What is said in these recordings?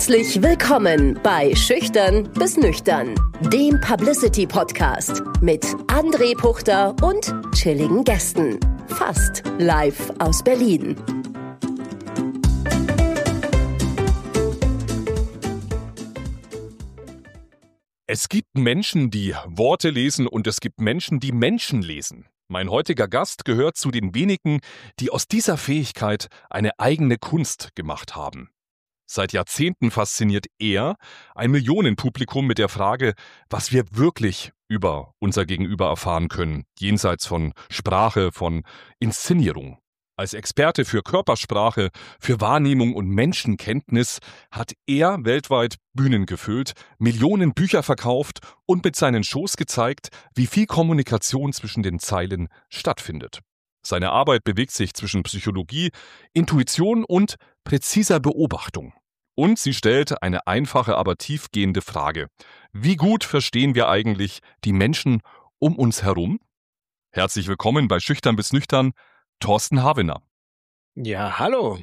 Herzlich willkommen bei Schüchtern bis Nüchtern, dem Publicity-Podcast mit André Puchter und chilligen Gästen. Fast live aus Berlin. Es gibt Menschen, die Worte lesen und es gibt Menschen, die Menschen lesen. Mein heutiger Gast gehört zu den wenigen, die aus dieser Fähigkeit eine eigene Kunst gemacht haben. Seit Jahrzehnten fasziniert er ein Millionenpublikum mit der Frage, was wir wirklich über unser Gegenüber erfahren können, jenseits von Sprache, von Inszenierung. Als Experte für Körpersprache, für Wahrnehmung und Menschenkenntnis hat er weltweit Bühnen gefüllt, Millionen Bücher verkauft und mit seinen Shows gezeigt, wie viel Kommunikation zwischen den Zeilen stattfindet. Seine Arbeit bewegt sich zwischen Psychologie, Intuition und präziser Beobachtung. Und sie stellt eine einfache, aber tiefgehende Frage. Wie gut verstehen wir eigentlich die Menschen um uns herum? Herzlich willkommen bei Schüchtern bis Nüchtern, Thorsten Havener. Ja, hallo.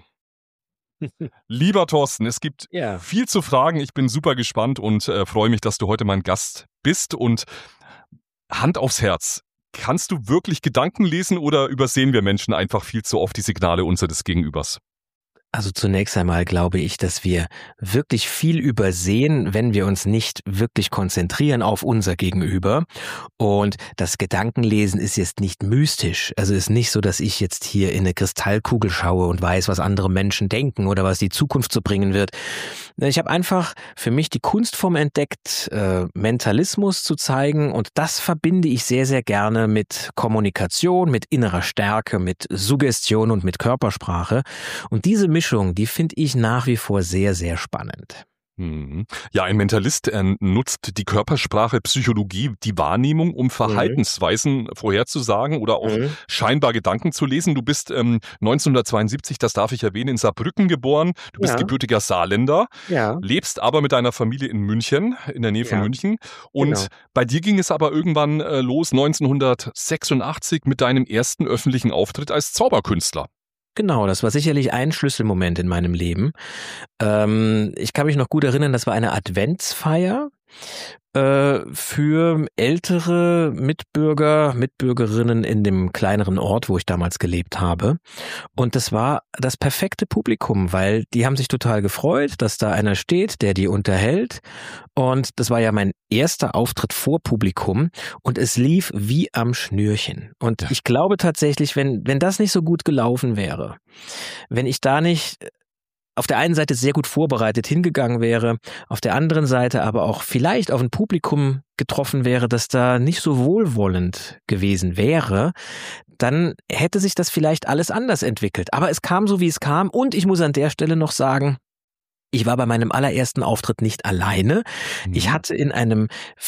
Lieber Thorsten, es gibt Ja. viel zu fragen. Ich bin super gespannt und freue mich, dass du heute mein Gast bist. Und Hand aufs Herz, kannst du wirklich Gedanken lesen oder übersehen wir Menschen einfach viel zu oft die Signale unseres Gegenübers? Also zunächst einmal glaube ich, dass wir wirklich viel übersehen, wenn wir uns nicht wirklich konzentrieren auf unser Gegenüber. Und das Gedankenlesen ist jetzt nicht mystisch. Also ist nicht so, dass ich jetzt hier in eine Kristallkugel schaue und weiß, was andere Menschen denken oder was die Zukunft so bringen wird. Ich habe einfach für mich die Kunstform entdeckt, Mentalismus zu zeigen. Und das verbinde ich sehr, sehr gerne mit Kommunikation, mit innerer Stärke, mit Suggestion und mit Körpersprache. Und diese Mischung, die finde ich nach wie vor sehr, sehr spannend. Ja, ein Mentalist nutzt die Körpersprache, Psychologie, die Wahrnehmung, um Verhaltensweisen vorherzusagen oder auch scheinbar Gedanken zu lesen. Du bist 1972, das darf ich erwähnen, in Saarbrücken geboren. Du bist gebürtiger Saarländer, lebst aber mit deiner Familie in München, in der Nähe von München. Und bei dir ging es aber irgendwann los 1986 mit deinem ersten öffentlichen Auftritt als Zauberkünstler. Genau, das war sicherlich ein Schlüsselmoment in meinem Leben. Ich kann mich noch gut erinnern, das war eine Adventsfeier für ältere Mitbürgerinnen in dem kleineren Ort, wo ich damals gelebt habe. Und das war das perfekte Publikum, weil die haben sich total gefreut, dass da einer steht, der die unterhält. Und das war ja mein erster Auftritt vor Publikum und es lief wie am Schnürchen. Und ich glaube tatsächlich, wenn das nicht so gut gelaufen wäre, wenn ich da nicht auf der einen Seite sehr gut vorbereitet hingegangen wäre, auf der anderen Seite aber auch vielleicht auf ein Publikum getroffen wäre, das da nicht so wohlwollend gewesen wäre, dann hätte sich das vielleicht alles anders entwickelt. Aber es kam so, wie es kam und ich muss an der Stelle noch sagen, ich war bei meinem allerersten Auftritt nicht alleine. Ich hatte in einem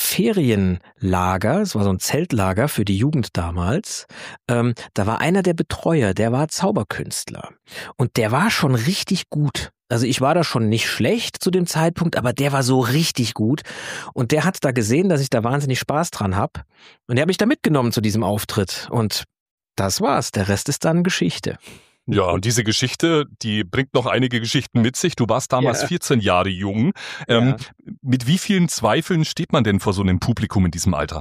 Ferienlager, es war so ein Zeltlager für die Jugend damals, da war einer der Betreuer, der war Zauberkünstler. Und der war schon richtig gut. Also ich war da schon nicht schlecht zu dem Zeitpunkt, aber der war so richtig gut. Und der hat da gesehen, dass ich da wahnsinnig Spaß dran habe. Und der hat mich da mitgenommen zu diesem Auftritt. Und das war's. Der Rest ist dann Geschichte. Ja, und diese Geschichte, die bringt noch einige Geschichten mit sich. Du warst damals 14 Jahre jung. Mit wie vielen Zweifeln steht man denn vor so einem Publikum in diesem Alter?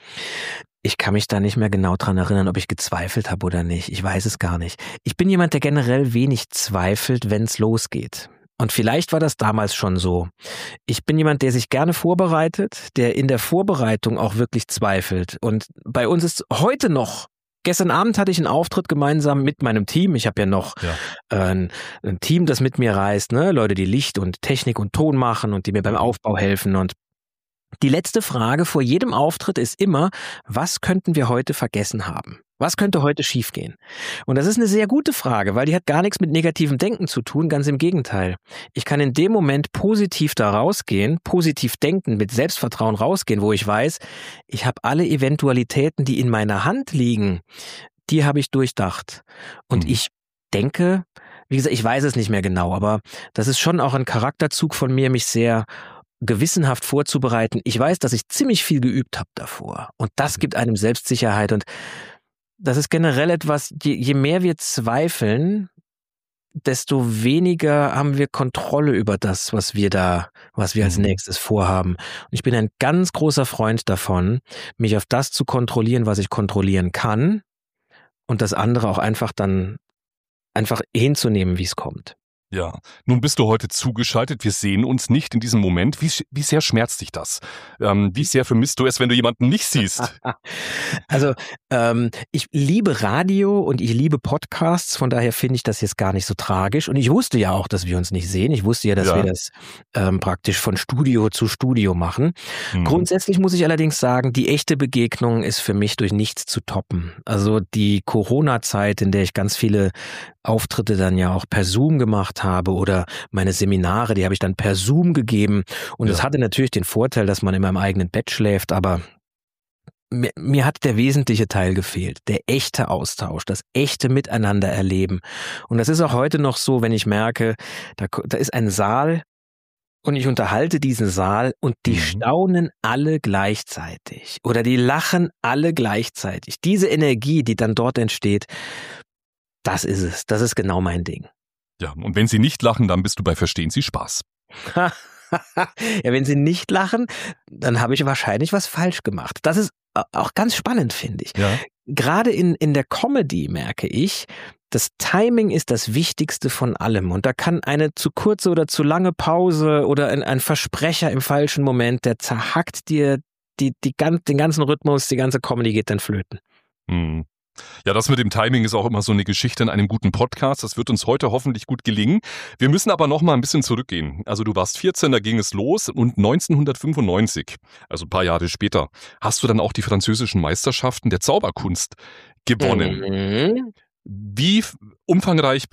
Ich kann mich da nicht mehr genau dran erinnern, ob ich gezweifelt habe oder nicht. Ich weiß es gar nicht. Ich bin jemand, der generell wenig zweifelt, wenn es losgeht. Und vielleicht war das damals schon so. Ich bin jemand, der sich gerne vorbereitet, der in der Vorbereitung auch wirklich zweifelt. Und bei uns ist heute noch, gestern Abend hatte ich einen Auftritt gemeinsam mit meinem Team. Ich habe ja noch ein Team, das mit mir reist, ne? Leute, die Licht und Technik und Ton machen und die mir beim Aufbau helfen. Und die letzte Frage vor jedem Auftritt ist immer, was könnten wir heute vergessen haben? Was könnte heute schiefgehen? Und das ist eine sehr gute Frage, weil die hat gar nichts mit negativem Denken zu tun, ganz im Gegenteil. Ich kann in dem Moment positiv da rausgehen, positiv denken, mit Selbstvertrauen rausgehen, wo ich weiß, ich habe alle Eventualitäten, die in meiner Hand liegen, die habe ich durchdacht. Und ich denke, wie gesagt, ich weiß es nicht mehr genau, aber das ist schon auch ein Charakterzug von mir, mich sehr gewissenhaft vorzubereiten. Ich weiß, dass ich ziemlich viel geübt habe davor. Und das gibt einem Selbstsicherheit. Und das ist generell etwas, je mehr wir zweifeln, desto weniger haben wir Kontrolle über das, was wir als nächstes vorhaben. Und ich bin ein ganz großer Freund davon, mich auf das zu kontrollieren, was ich kontrollieren kann und das andere auch einfach hinzunehmen, wie es kommt. Ja, nun bist du heute zugeschaltet. Wir sehen uns nicht in diesem Moment. Wie sehr schmerzt dich das? Wie sehr vermisst du es, wenn du jemanden nicht siehst? Also ich liebe Radio und ich liebe Podcasts. Von daher finde ich das jetzt gar nicht so tragisch. Und ich wusste ja auch, dass wir uns nicht sehen. Ich wusste ja, dass wir das praktisch von Studio zu Studio machen. Grundsätzlich muss ich allerdings sagen, die echte Begegnung ist für mich durch nichts zu toppen. Also die Corona-Zeit, in der ich ganz viele Auftritte dann ja auch per Zoom gemacht habe oder meine Seminare, die habe ich dann per Zoom gegeben und es hatte natürlich den Vorteil, dass man immer im eigenen Bett schläft, aber mir hat der wesentliche Teil gefehlt, der echte Austausch, das echte Miteinander erleben und das ist auch heute noch so, wenn ich merke, da ist ein Saal und ich unterhalte diesen Saal und die staunen alle gleichzeitig oder die lachen alle gleichzeitig. Diese Energie, die dann dort entsteht, das ist es. Das ist genau mein Ding. Ja, und wenn sie nicht lachen, dann bist du bei Verstehen Sie Spaß. Ja, wenn sie nicht lachen, dann habe ich wahrscheinlich was falsch gemacht. Das ist auch ganz spannend, finde ich. Ja. Gerade in der Comedy merke ich, das Timing ist das Wichtigste von allem. Und da kann eine zu kurze oder zu lange Pause oder ein Versprecher im falschen Moment, der zerhackt dir den ganzen Rhythmus, die ganze Comedy geht dann flöten. Mhm. Ja, das mit dem Timing ist auch immer so eine Geschichte in einem guten Podcast. Das wird uns heute hoffentlich gut gelingen. Wir müssen aber noch mal ein bisschen zurückgehen. Also du warst 14, da ging es los und 1995, also ein paar Jahre später, hast du dann auch die französischen Meisterschaften der Zauberkunst gewonnen. Wie umfangreich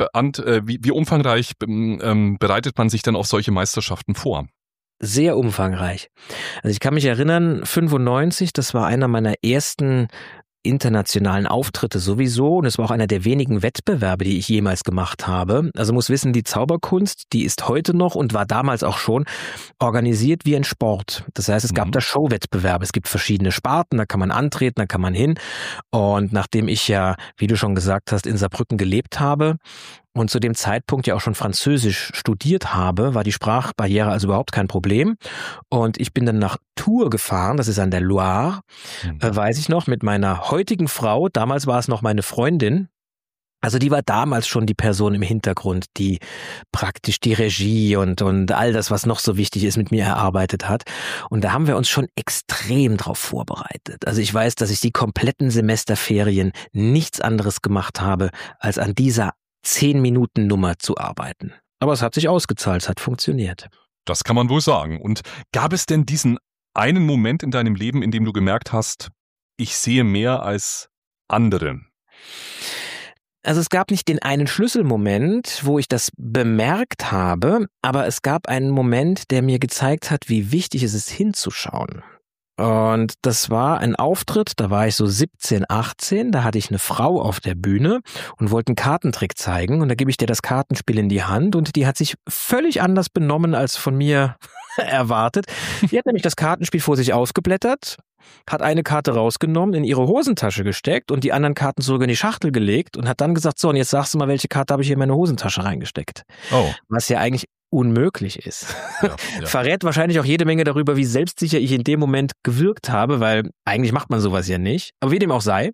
bereitet man sich denn auf solche Meisterschaften vor? Sehr umfangreich. Also ich kann mich erinnern, 95, das war einer meiner ersten internationalen Auftritte sowieso und es war auch einer der wenigen Wettbewerbe, die ich jemals gemacht habe. Also muss wissen, die Zauberkunst, die ist heute noch und war damals auch schon organisiert wie ein Sport. Das heißt, es gab da Showwettbewerbe, es gibt verschiedene Sparten, da kann man antreten, da kann man hin und nachdem ich ja, wie du schon gesagt hast, in Saarbrücken gelebt habe und zu dem Zeitpunkt ja auch schon Französisch studiert habe, war die Sprachbarriere also überhaupt kein Problem. Und ich bin dann nach Tours gefahren, das ist an der Loire, weiß ich noch, mit meiner heutigen Frau, damals war es noch meine Freundin. Also die war damals schon die Person im Hintergrund, die praktisch die Regie und all das, was noch so wichtig ist, mit mir erarbeitet hat. Und da haben wir uns schon extrem drauf vorbereitet. Also ich weiß, dass ich die kompletten Semesterferien nichts anderes gemacht habe, als an dieser 10-Minuten-Nummer zu arbeiten. Aber es hat sich ausgezahlt, es hat funktioniert. Das kann man wohl sagen. Und gab es denn diesen einen Moment in deinem Leben, in dem du gemerkt hast, ich sehe mehr als andere? Also es gab nicht den einen Schlüsselmoment, wo ich das bemerkt habe, aber es gab einen Moment, der mir gezeigt hat, wie wichtig es ist, hinzuschauen. Und das war ein Auftritt, da war ich so 17, 18, da hatte ich eine Frau auf der Bühne und wollte einen Kartentrick zeigen und da gebe ich dir das Kartenspiel in die Hand und die hat sich völlig anders benommen als von mir erwartet. Die hat nämlich das Kartenspiel vor sich ausgeblättert, hat eine Karte rausgenommen, in ihre Hosentasche gesteckt und die anderen Karten zurück in die Schachtel gelegt und hat dann gesagt, so und jetzt sagst du mal, welche Karte habe ich hier in meine Hosentasche reingesteckt. Oh. Was ja eigentlich unmöglich ist. Ja. Verrät wahrscheinlich auch jede Menge darüber, wie selbstsicher ich in dem Moment gewirkt habe, weil eigentlich macht man sowas ja nicht. Aber wie dem auch sei,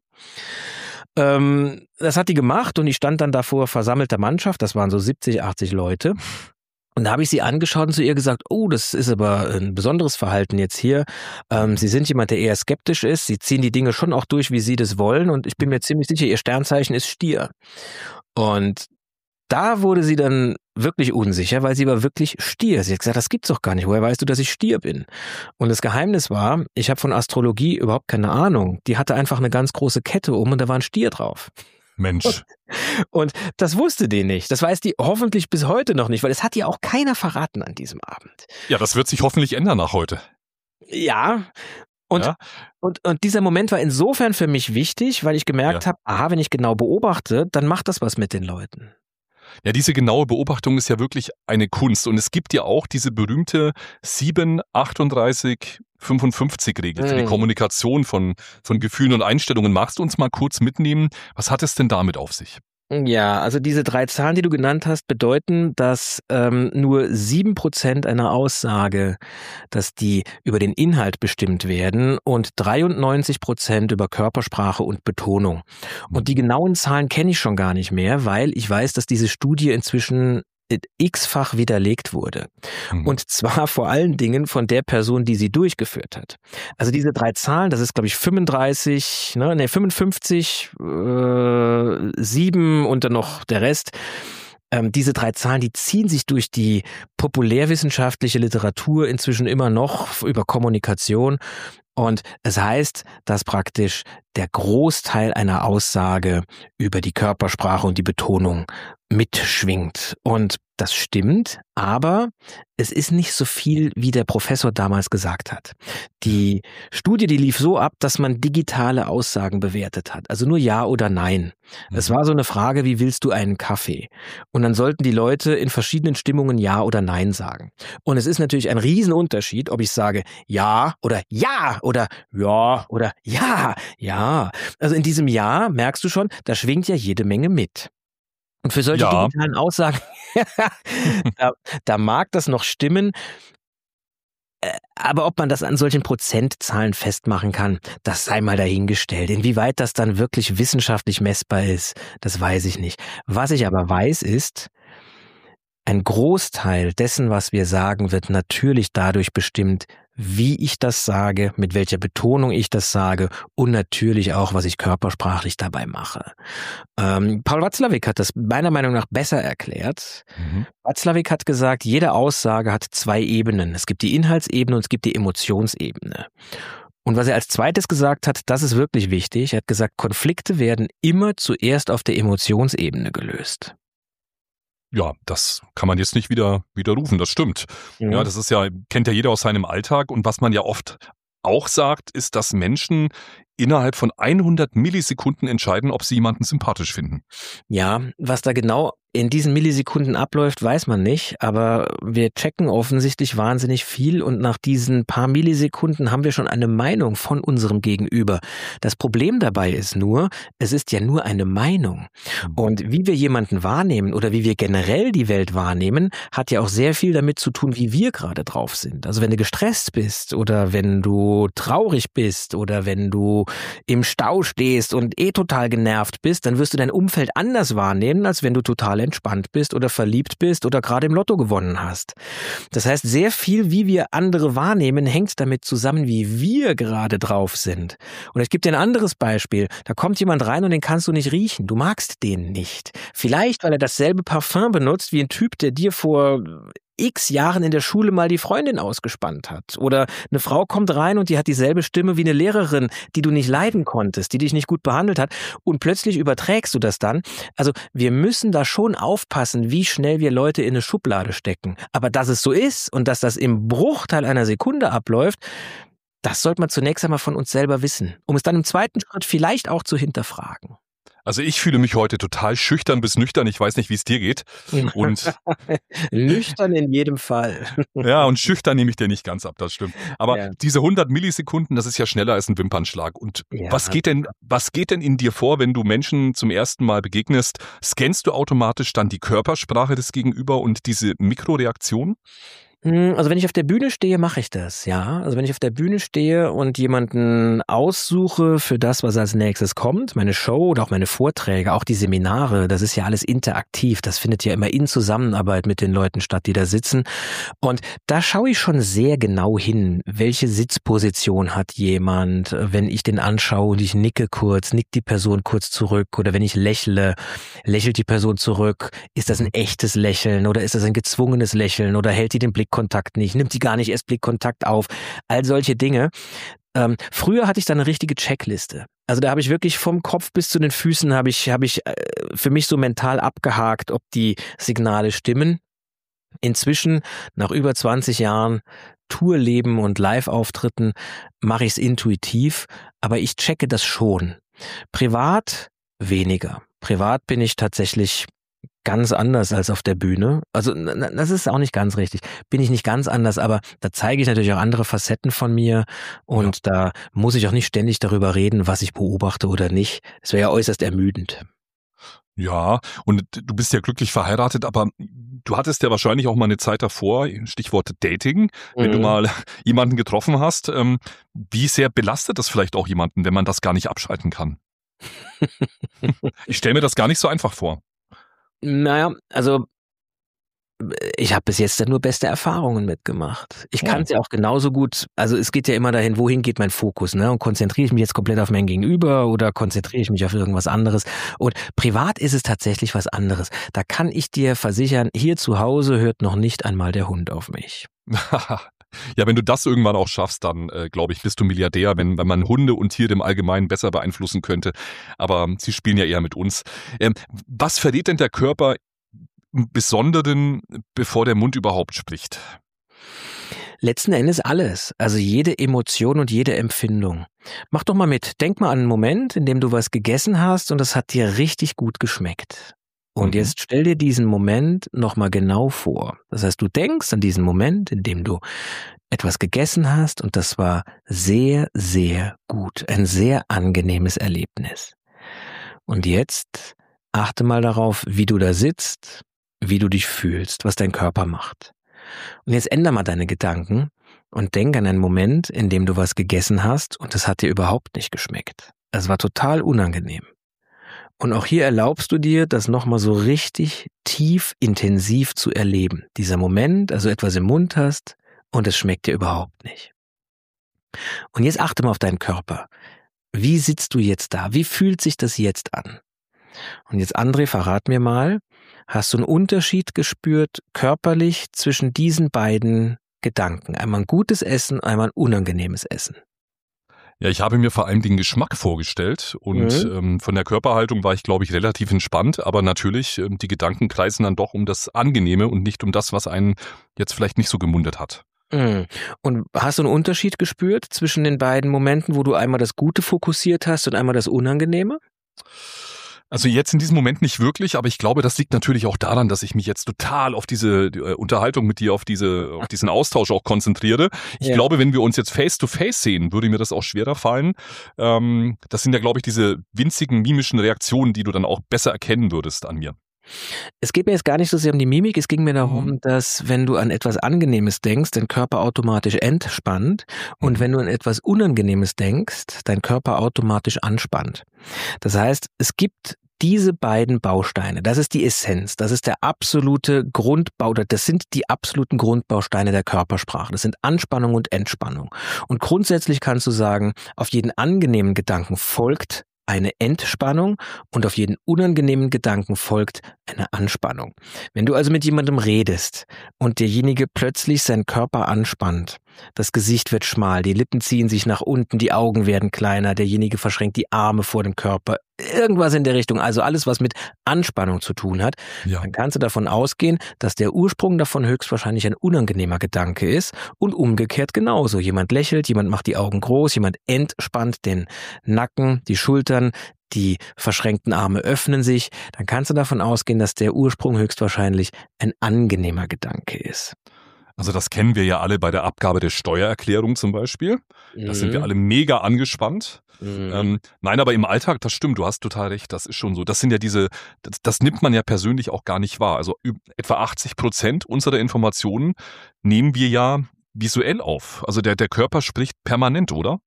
das hat die gemacht und ich stand dann da vor versammelter Mannschaft, das waren so 70, 80 Leute. Und da habe ich sie angeschaut und zu ihr gesagt, oh, das ist aber ein besonderes Verhalten jetzt hier. Sie sind jemand, der eher skeptisch ist. Sie ziehen die Dinge schon auch durch, wie Sie das wollen. Und ich bin mir ziemlich sicher, Ihr Sternzeichen ist Stier. Und da wurde sie dann wirklich unsicher, weil sie war wirklich Stier. Sie hat gesagt, das gibt's doch gar nicht. Woher weißt du, dass ich Stier bin? Und das Geheimnis war, ich habe von Astrologie überhaupt keine Ahnung. Die hatte einfach eine ganz große Kette um und da war ein Stier drauf. Mensch. Und das wusste die nicht. Das weiß die hoffentlich bis heute noch nicht, weil es hat ihr auch keiner verraten an diesem Abend. Ja, das wird sich hoffentlich ändern nach heute. Ja. Und dieser Moment war insofern für mich wichtig, weil ich gemerkt habe, aha, wenn ich genau beobachte, dann macht das was mit den Leuten. Ja, diese genaue Beobachtung ist ja wirklich eine Kunst. Und es gibt ja auch diese berühmte 7-38-55-Regel für die Kommunikation von Gefühlen und Einstellungen. Magst du uns mal kurz mitnehmen? Was hat es denn damit auf sich? Ja, also diese 3 Zahlen, die du genannt hast, bedeuten, dass nur 7% einer Aussage, dass die über den Inhalt bestimmt werden und 93% über Körpersprache und Betonung. Und die genauen Zahlen kenne ich schon gar nicht mehr, weil ich weiß, dass diese Studie inzwischen x-fach widerlegt wurde. Und zwar vor allen Dingen von der Person, die sie durchgeführt hat. Also diese 3 Zahlen, das ist glaube ich 55, 7 und dann noch der Rest. Diese 3 Zahlen, die ziehen sich durch die populärwissenschaftliche Literatur inzwischen immer noch über Kommunikation. Und es heißt, dass praktisch der Großteil einer Aussage über die Körpersprache und die Betonung mitschwingt. Und das stimmt, aber es ist nicht so viel, wie der Professor damals gesagt hat. Die Studie, die lief so ab, dass man digitale Aussagen bewertet hat. Also nur Ja oder Nein. Es war so eine Frage, wie willst du einen Kaffee? Und dann sollten die Leute in verschiedenen Stimmungen Ja oder Nein sagen. Und es ist natürlich ein Riesenunterschied, ob ich sage Ja oder Ja oder Ja. Also in diesem Ja merkst du schon, da schwingt ja jede Menge mit. Und für solche digitalen Aussagen, da mag das noch stimmen, aber ob man das an solchen Prozentzahlen festmachen kann, das sei mal dahingestellt. Inwieweit das dann wirklich wissenschaftlich messbar ist, das weiß ich nicht. Was ich aber weiß ist, ein Großteil dessen, was wir sagen, wird natürlich dadurch bestimmt, wie ich das sage, mit welcher Betonung ich das sage und natürlich auch, was ich körpersprachlich dabei mache. Paul Watzlawick hat das meiner Meinung nach besser erklärt. Watzlawick hat gesagt, jede Aussage hat 2 Ebenen. Es gibt die Inhaltsebene und es gibt die Emotionsebene. Und was er als zweites gesagt hat, das ist wirklich wichtig. Er hat gesagt, Konflikte werden immer zuerst auf der Emotionsebene gelöst. Ja, das kann man jetzt nicht wieder widerrufen, das stimmt. Ja, das ist kennt ja jeder aus seinem Alltag. Und was man ja oft auch sagt, ist, dass Menschen innerhalb von 100 Millisekunden entscheiden, ob sie jemanden sympathisch finden. Ja, was da genau in diesen Millisekunden abläuft, weiß man nicht, aber wir checken offensichtlich wahnsinnig viel und nach diesen paar Millisekunden haben wir schon eine Meinung von unserem Gegenüber. Das Problem dabei ist nur, es ist ja nur eine Meinung. Und wie wir jemanden wahrnehmen oder wie wir generell die Welt wahrnehmen, hat ja auch sehr viel damit zu tun, wie wir gerade drauf sind. Also wenn du gestresst bist oder wenn du traurig bist oder wenn du im Stau stehst und total genervt bist, dann wirst du dein Umfeld anders wahrnehmen, als wenn du total entspannt bist oder verliebt bist oder gerade im Lotto gewonnen hast. Das heißt, sehr viel, wie wir andere wahrnehmen, hängt damit zusammen, wie wir gerade drauf sind. Und ich gebe dir ein anderes Beispiel. Da kommt jemand rein und den kannst du nicht riechen. Du magst den nicht. Vielleicht, weil er dasselbe Parfum benutzt wie ein Typ, der dir vor x Jahren in der Schule mal die Freundin ausgespannt hat. Oder eine Frau kommt rein und die hat dieselbe Stimme wie eine Lehrerin, die du nicht leiden konntest, die dich nicht gut behandelt hat. Und plötzlich überträgst du das dann. Also wir müssen da schon aufpassen, wie schnell wir Leute in eine Schublade stecken. Aber dass es so ist und dass das im Bruchteil einer Sekunde abläuft, das sollte man zunächst einmal von uns selber wissen, um es dann im zweiten Schritt vielleicht auch zu hinterfragen. Also ich fühle mich heute total schüchtern bis nüchtern. Ich weiß nicht, wie es dir geht. Und nüchtern in jedem Fall. Ja, und schüchtern nehme ich dir nicht ganz ab, das stimmt. Aber diese 100 Millisekunden, das ist ja schneller als ein Wimpernschlag. Und was geht denn in dir vor, wenn du Menschen zum ersten Mal begegnest? Scannst du automatisch dann die Körpersprache des Gegenüber und diese Mikroreaktion? Also wenn ich auf der Bühne stehe, mache ich das, ja. Also wenn ich auf der Bühne stehe und jemanden aussuche für das, was als nächstes kommt, meine Show oder auch meine Vorträge, auch die Seminare, das ist ja alles interaktiv. Das findet ja immer in Zusammenarbeit mit den Leuten statt, die da sitzen. Und da schaue ich schon sehr genau hin, welche Sitzposition hat jemand. Wenn ich den anschaue und ich nicke kurz, nickt die Person kurz zurück. Oder wenn ich lächle, lächelt die Person zurück. Ist das ein echtes Lächeln oder ist das ein gezwungenes Lächeln oder hält die den Blickkontakt nicht, nimmt sie gar nicht erst Blickkontakt auf, all solche Dinge. Früher hatte ich da eine richtige Checkliste. Also da habe ich wirklich vom Kopf bis zu den Füßen habe ich für mich so mental abgehakt, ob die Signale stimmen. Inzwischen, nach über 20 Jahren Tourleben und Live-Auftritten, mache ich es intuitiv, aber ich checke das schon. Privat weniger. Privat bin ich tatsächlich ganz anders als auf der Bühne. Also das ist auch nicht ganz richtig. Bin ich nicht ganz anders, aber da zeige ich natürlich auch andere Facetten von mir und da muss ich auch nicht ständig darüber reden, was ich beobachte oder nicht. Es wäre ja äußerst ermüdend. Ja, und du bist ja glücklich verheiratet, aber du hattest ja wahrscheinlich auch mal eine Zeit davor, Stichwort Dating, wenn du mal jemanden getroffen hast. Wie sehr belastet das vielleicht auch jemanden, wenn man das gar nicht abschalten kann? Ich stelle mir das gar nicht so einfach vor. Naja, also ich habe bis jetzt da nur beste Erfahrungen mitgemacht. Ich kann es ja auch genauso gut, also es geht ja immer dahin, wohin geht mein Fokus, ne? Und konzentriere ich mich jetzt komplett auf mein Gegenüber oder konzentriere ich mich auf irgendwas anderes? Und privat ist es tatsächlich was anderes. Da kann ich dir versichern, hier zu Hause hört noch nicht einmal der Hund auf mich. Ja, wenn du das irgendwann auch schaffst, dann glaube ich, bist du Milliardär, wenn man Hunde und Tiere im Allgemeinen besser beeinflussen könnte. Aber sie spielen ja eher mit uns. Was verrät denn der Körper im Besonderen, bevor der Mund überhaupt spricht? Letzten Endes alles, also jede Emotion und jede Empfindung. Mach doch mal mit, denk mal an einen Moment, in dem du was gegessen hast und das hat dir richtig gut geschmeckt. Und jetzt stell dir diesen Moment nochmal genau vor. Das heißt, du denkst an diesen Moment, in dem du etwas gegessen hast und das war sehr, sehr gut. Ein sehr angenehmes Erlebnis. Und jetzt achte mal darauf, wie du da sitzt, wie du dich fühlst, was dein Körper macht. Und jetzt änder mal deine Gedanken und denk an einen Moment, in dem du was gegessen hast und es hat dir überhaupt nicht geschmeckt. Es war total unangenehm. Und auch hier erlaubst du dir, das nochmal so richtig tief, intensiv zu erleben. Dieser Moment, also etwas im Mund hast und es schmeckt dir überhaupt nicht. Und jetzt achte mal auf deinen Körper. Wie sitzt du jetzt da? Wie fühlt sich das jetzt an? Und jetzt, André, verrat mir mal, hast du einen Unterschied gespürt, körperlich, zwischen diesen beiden Gedanken? Einmal ein gutes Essen, einmal ein unangenehmes Essen. Ja, ich habe mir vor allem den Geschmack vorgestellt und von der Körperhaltung war ich, glaube ich, relativ entspannt, aber natürlich, die Gedanken kreisen dann doch um das Angenehme und nicht um das, was einen jetzt vielleicht nicht so gemundet hat. Und hast du einen Unterschied gespürt zwischen den beiden Momenten, wo du einmal das Gute fokussiert hast und einmal das Unangenehme? Also jetzt in diesem Moment nicht wirklich, aber ich glaube, das liegt natürlich auch daran, dass ich mich jetzt total auf diese Unterhaltung mit dir, auf diesen Austausch auch konzentriere. Ich glaube, wenn wir uns jetzt face to face sehen, würde mir das auch schwerer fallen. Das sind ja, glaube ich, diese winzigen mimischen Reaktionen, die du dann auch besser erkennen würdest an mir. Es geht mir jetzt gar nicht so sehr um die Mimik, es ging mir darum, dass wenn du an etwas Angenehmes denkst, dein Körper automatisch entspannt und wenn du an etwas Unangenehmes denkst, dein Körper automatisch anspannt. Das heißt, es gibt diese beiden Bausteine, das ist die Essenz, das ist der absolute Grundbau, oder das sind die absoluten Grundbausteine der Körpersprache. Das sind Anspannung und Entspannung. Und grundsätzlich kannst du sagen, auf jeden angenehmen Gedanken folgt eine Entspannung und auf jeden unangenehmen Gedanken folgt eine Anspannung. Wenn du also mit jemandem redest und derjenige plötzlich seinen Körper anspannt, das Gesicht wird schmal, die Lippen ziehen sich nach unten, die Augen werden kleiner, derjenige verschränkt die Arme vor dem Körper, irgendwas in der Richtung, also alles, was mit Anspannung zu tun hat, dann kannst du davon ausgehen, dass der Ursprung davon höchstwahrscheinlich ein unangenehmer Gedanke ist und umgekehrt genauso. Jemand lächelt, jemand macht die Augen groß, jemand entspannt den Nacken, die Schultern, die verschränkten Arme öffnen sich, dann kannst du davon ausgehen, dass der Ursprung höchstwahrscheinlich ein angenehmer Gedanke ist. Also das kennen wir ja alle bei der Abgabe der Steuererklärung zum Beispiel. Da sind wir alle mega angespannt. Nein, aber im Alltag, das stimmt, du hast total recht, das ist schon so. Das sind ja das nimmt man ja persönlich auch gar nicht wahr. Also etwa 80% unserer Informationen nehmen wir ja visuell auf. Also der Körper spricht permanent, oder?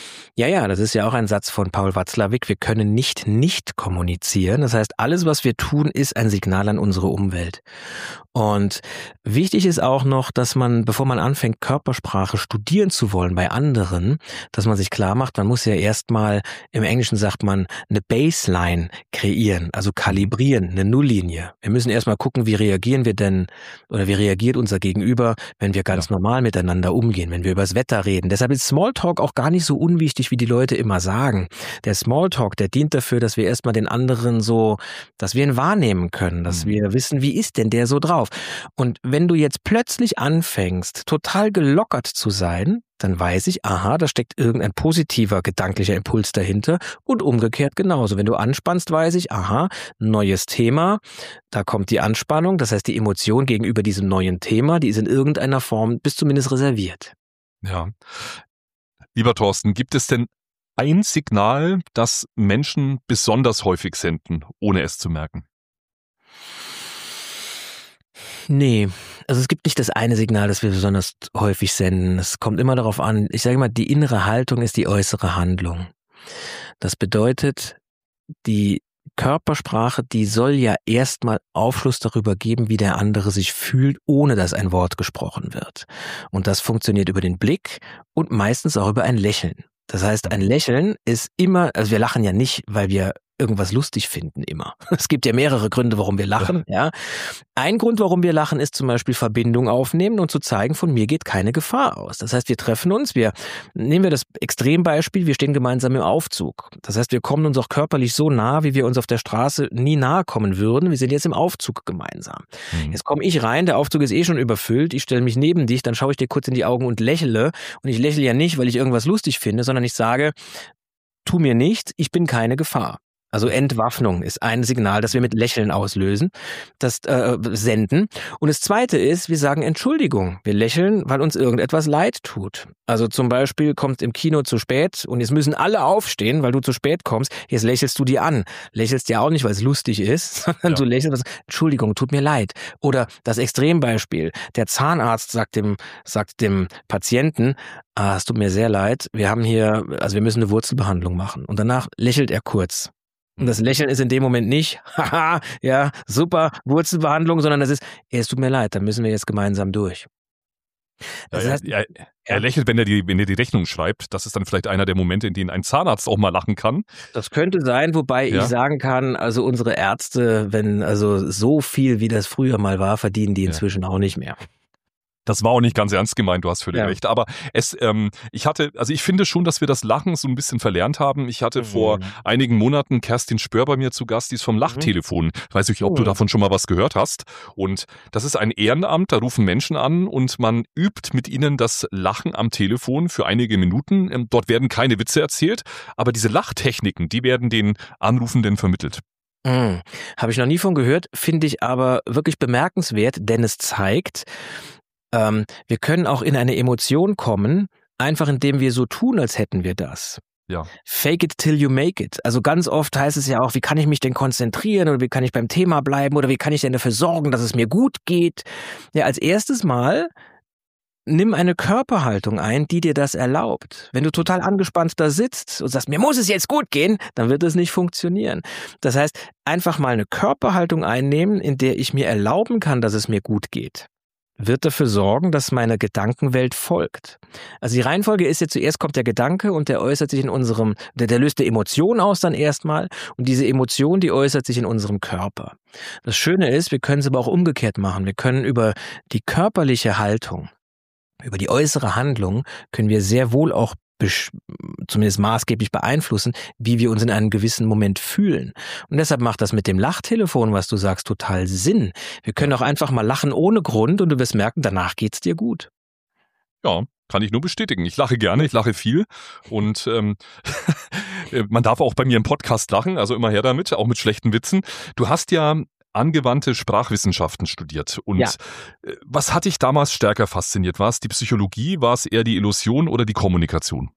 Ja, das ist ja auch ein Satz von Paul Watzlawick. Wir können nicht kommunizieren. Das heißt, alles, was wir tun, ist ein Signal an unsere Umwelt. Und wichtig ist auch noch, dass man, bevor man anfängt, Körpersprache studieren zu wollen bei anderen, dass man sich klar macht, man muss ja erstmal, im Englischen sagt man, eine Baseline kreieren, also kalibrieren, eine Nulllinie. Wir müssen erstmal gucken, wie reagieren wir denn, oder wie reagiert unser Gegenüber, wenn wir ganz normal miteinander umgehen, wenn wir über das Wetter reden. Deshalb ist Smalltalk auch gar nicht so unwichtig, wie die Leute immer sagen. Der Smalltalk, der dient dafür, dass wir erstmal den anderen dass wir ihn wahrnehmen können, dass wir wissen, wie ist denn der so drauf. Und wenn du jetzt plötzlich anfängst, total gelockert zu sein, dann weiß ich, aha, da steckt irgendein positiver gedanklicher Impuls dahinter und umgekehrt genauso. Wenn du anspannst, weiß ich, aha, neues Thema, da kommt die Anspannung, das heißt die Emotion gegenüber diesem neuen Thema, die ist in irgendeiner Form bis zumindest reserviert. Ja. Lieber Thorsten, gibt es denn ein Signal, das Menschen besonders häufig senden, ohne es zu merken? Nee, also es gibt nicht das eine Signal, das wir besonders häufig senden. Es kommt immer darauf an, ich sage mal, die innere Haltung ist die äußere Handlung. Das bedeutet, die Körpersprache, die soll ja erstmal Aufschluss darüber geben, wie der andere sich fühlt, ohne dass ein Wort gesprochen wird. Und das funktioniert über den Blick und meistens auch über ein Lächeln. Das heißt, ein Lächeln ist immer, also wir lachen ja nicht, weil wir irgendwas lustig finden immer. Es gibt ja mehrere Gründe, warum wir lachen. Ja. Ein Grund, warum wir lachen, ist zum Beispiel Verbindung aufnehmen und zu zeigen, von mir geht keine Gefahr aus. Das heißt, wir treffen uns, nehmen wir das Extrembeispiel, wir stehen gemeinsam im Aufzug. Das heißt, wir kommen uns auch körperlich so nah, wie wir uns auf der Straße nie nahe kommen würden. Wir sind jetzt im Aufzug gemeinsam. Jetzt komme ich rein, der Aufzug ist eh schon überfüllt, ich stelle mich neben dich, dann schaue ich dir kurz in die Augen und lächle. Und ich lächle ja nicht, weil ich irgendwas lustig finde, sondern ich sage, tu mir nichts, ich bin keine Gefahr. Also Entwaffnung ist ein Signal, das wir mit Lächeln auslösen, das senden. Und das Zweite ist, wir sagen Entschuldigung. Wir lächeln, weil uns irgendetwas leid tut. Also zum Beispiel kommt im Kino zu spät und jetzt müssen alle aufstehen, weil du zu spät kommst. Jetzt lächelst du die an. Lächelst ja auch nicht, weil es lustig ist, sondern du lächelst, Entschuldigung, tut mir leid. Oder das Extrembeispiel. Der Zahnarzt sagt dem Patienten, es tut mir sehr leid, wir müssen eine Wurzelbehandlung machen. Und danach lächelt er kurz. Und das Lächeln ist in dem Moment nicht, haha, ja, super, Wurzelbehandlung, sondern es tut mir leid, dann müssen wir jetzt gemeinsam durch. Das heißt, er lächelt, wenn er die Rechnung schreibt. Das ist dann vielleicht einer der Momente, in denen ein Zahnarzt auch mal lachen kann. Das könnte sein, wobei ich sagen kann, also unsere Ärzte, so viel wie das früher mal war, verdienen die inzwischen auch nicht mehr. Das war auch nicht ganz ernst gemeint, du hast völlig recht. Aber ich finde schon, dass wir das Lachen so ein bisschen verlernt haben. Ich hatte vor einigen Monaten Kerstin Spör bei mir zu Gast, die ist vom Lachtelefon. Ich weiß nicht, ob du davon schon mal was gehört hast. Und das ist ein Ehrenamt, da rufen Menschen an und man übt mit ihnen das Lachen am Telefon für einige Minuten. Dort werden keine Witze erzählt, aber diese Lachtechniken, die werden den Anrufenden vermittelt. Habe ich noch nie von gehört, finde ich aber wirklich bemerkenswert, denn es zeigt, wir können auch in eine Emotion kommen, einfach indem wir so tun, als hätten wir das. Ja. Fake it till you make it. Also ganz oft heißt es ja auch, wie kann ich mich denn konzentrieren oder wie kann ich beim Thema bleiben oder wie kann ich denn dafür sorgen, dass es mir gut geht? Ja, als erstes Mal nimm eine Körperhaltung ein, die dir das erlaubt. Wenn du total angespannt da sitzt und sagst, mir muss es jetzt gut gehen, dann wird es nicht funktionieren. Das heißt, einfach mal eine Körperhaltung einnehmen, in der ich mir erlauben kann, dass es mir gut geht, wird dafür sorgen, dass meine Gedankenwelt folgt. Also die Reihenfolge ist jetzt, zuerst kommt der Gedanke und der äußert sich der löst eine Emotion aus dann erstmal und diese Emotion, die äußert sich in unserem Körper. Das Schöne ist, wir können es aber auch umgekehrt machen. Wir können über die körperliche Haltung, über die äußere Handlung, können wir sehr wohl auch zumindest maßgeblich beeinflussen, wie wir uns in einem gewissen Moment fühlen. Und deshalb macht das mit dem Lachtelefon, was du sagst, total Sinn. Wir können auch einfach mal lachen ohne Grund und du wirst merken, danach geht's dir gut. Ja, kann ich nur bestätigen. Ich lache gerne, ich lache viel und man darf auch bei mir im Podcast lachen, also immer her damit, auch mit schlechten Witzen. Du hast ja angewandte Sprachwissenschaften studiert. Und was hat dich damals stärker fasziniert? War es die Psychologie, war es eher die Illusion oder die Kommunikation?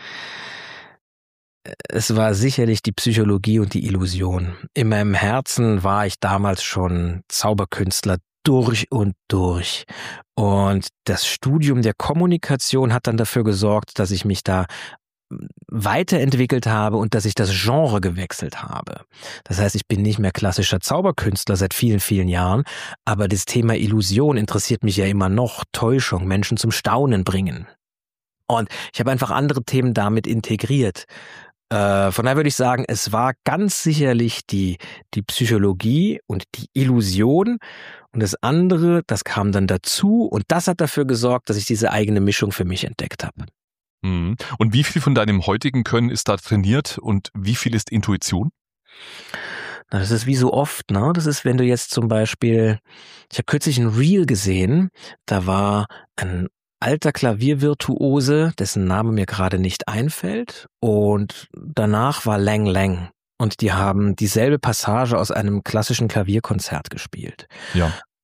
Es war sicherlich die Psychologie und die Illusion. In meinem Herzen war ich damals schon Zauberkünstler durch und durch. Und das Studium der Kommunikation hat dann dafür gesorgt, dass ich mich da weiterentwickelt habe und dass ich das Genre gewechselt habe. Das heißt, ich bin nicht mehr klassischer Zauberkünstler seit vielen, vielen Jahren, aber das Thema Illusion interessiert mich ja immer noch. Täuschung, Menschen zum Staunen bringen. Und ich habe einfach andere Themen damit integriert. Von daher würde ich sagen, es war ganz sicherlich die Psychologie und die Illusion und das andere, das kam dann dazu und das hat dafür gesorgt, dass ich diese eigene Mischung für mich entdeckt habe. Und wie viel von deinem heutigen Können ist da trainiert und wie viel ist Intuition? Na, das ist wie so oft, ne? Das ist, wenn du jetzt zum Beispiel, ich habe kürzlich ein Reel gesehen, da war ein alter Klaviervirtuose, dessen Name mir gerade nicht einfällt, und danach war Lang Lang. Und die haben dieselbe Passage aus einem klassischen Klavierkonzert gespielt. Ja.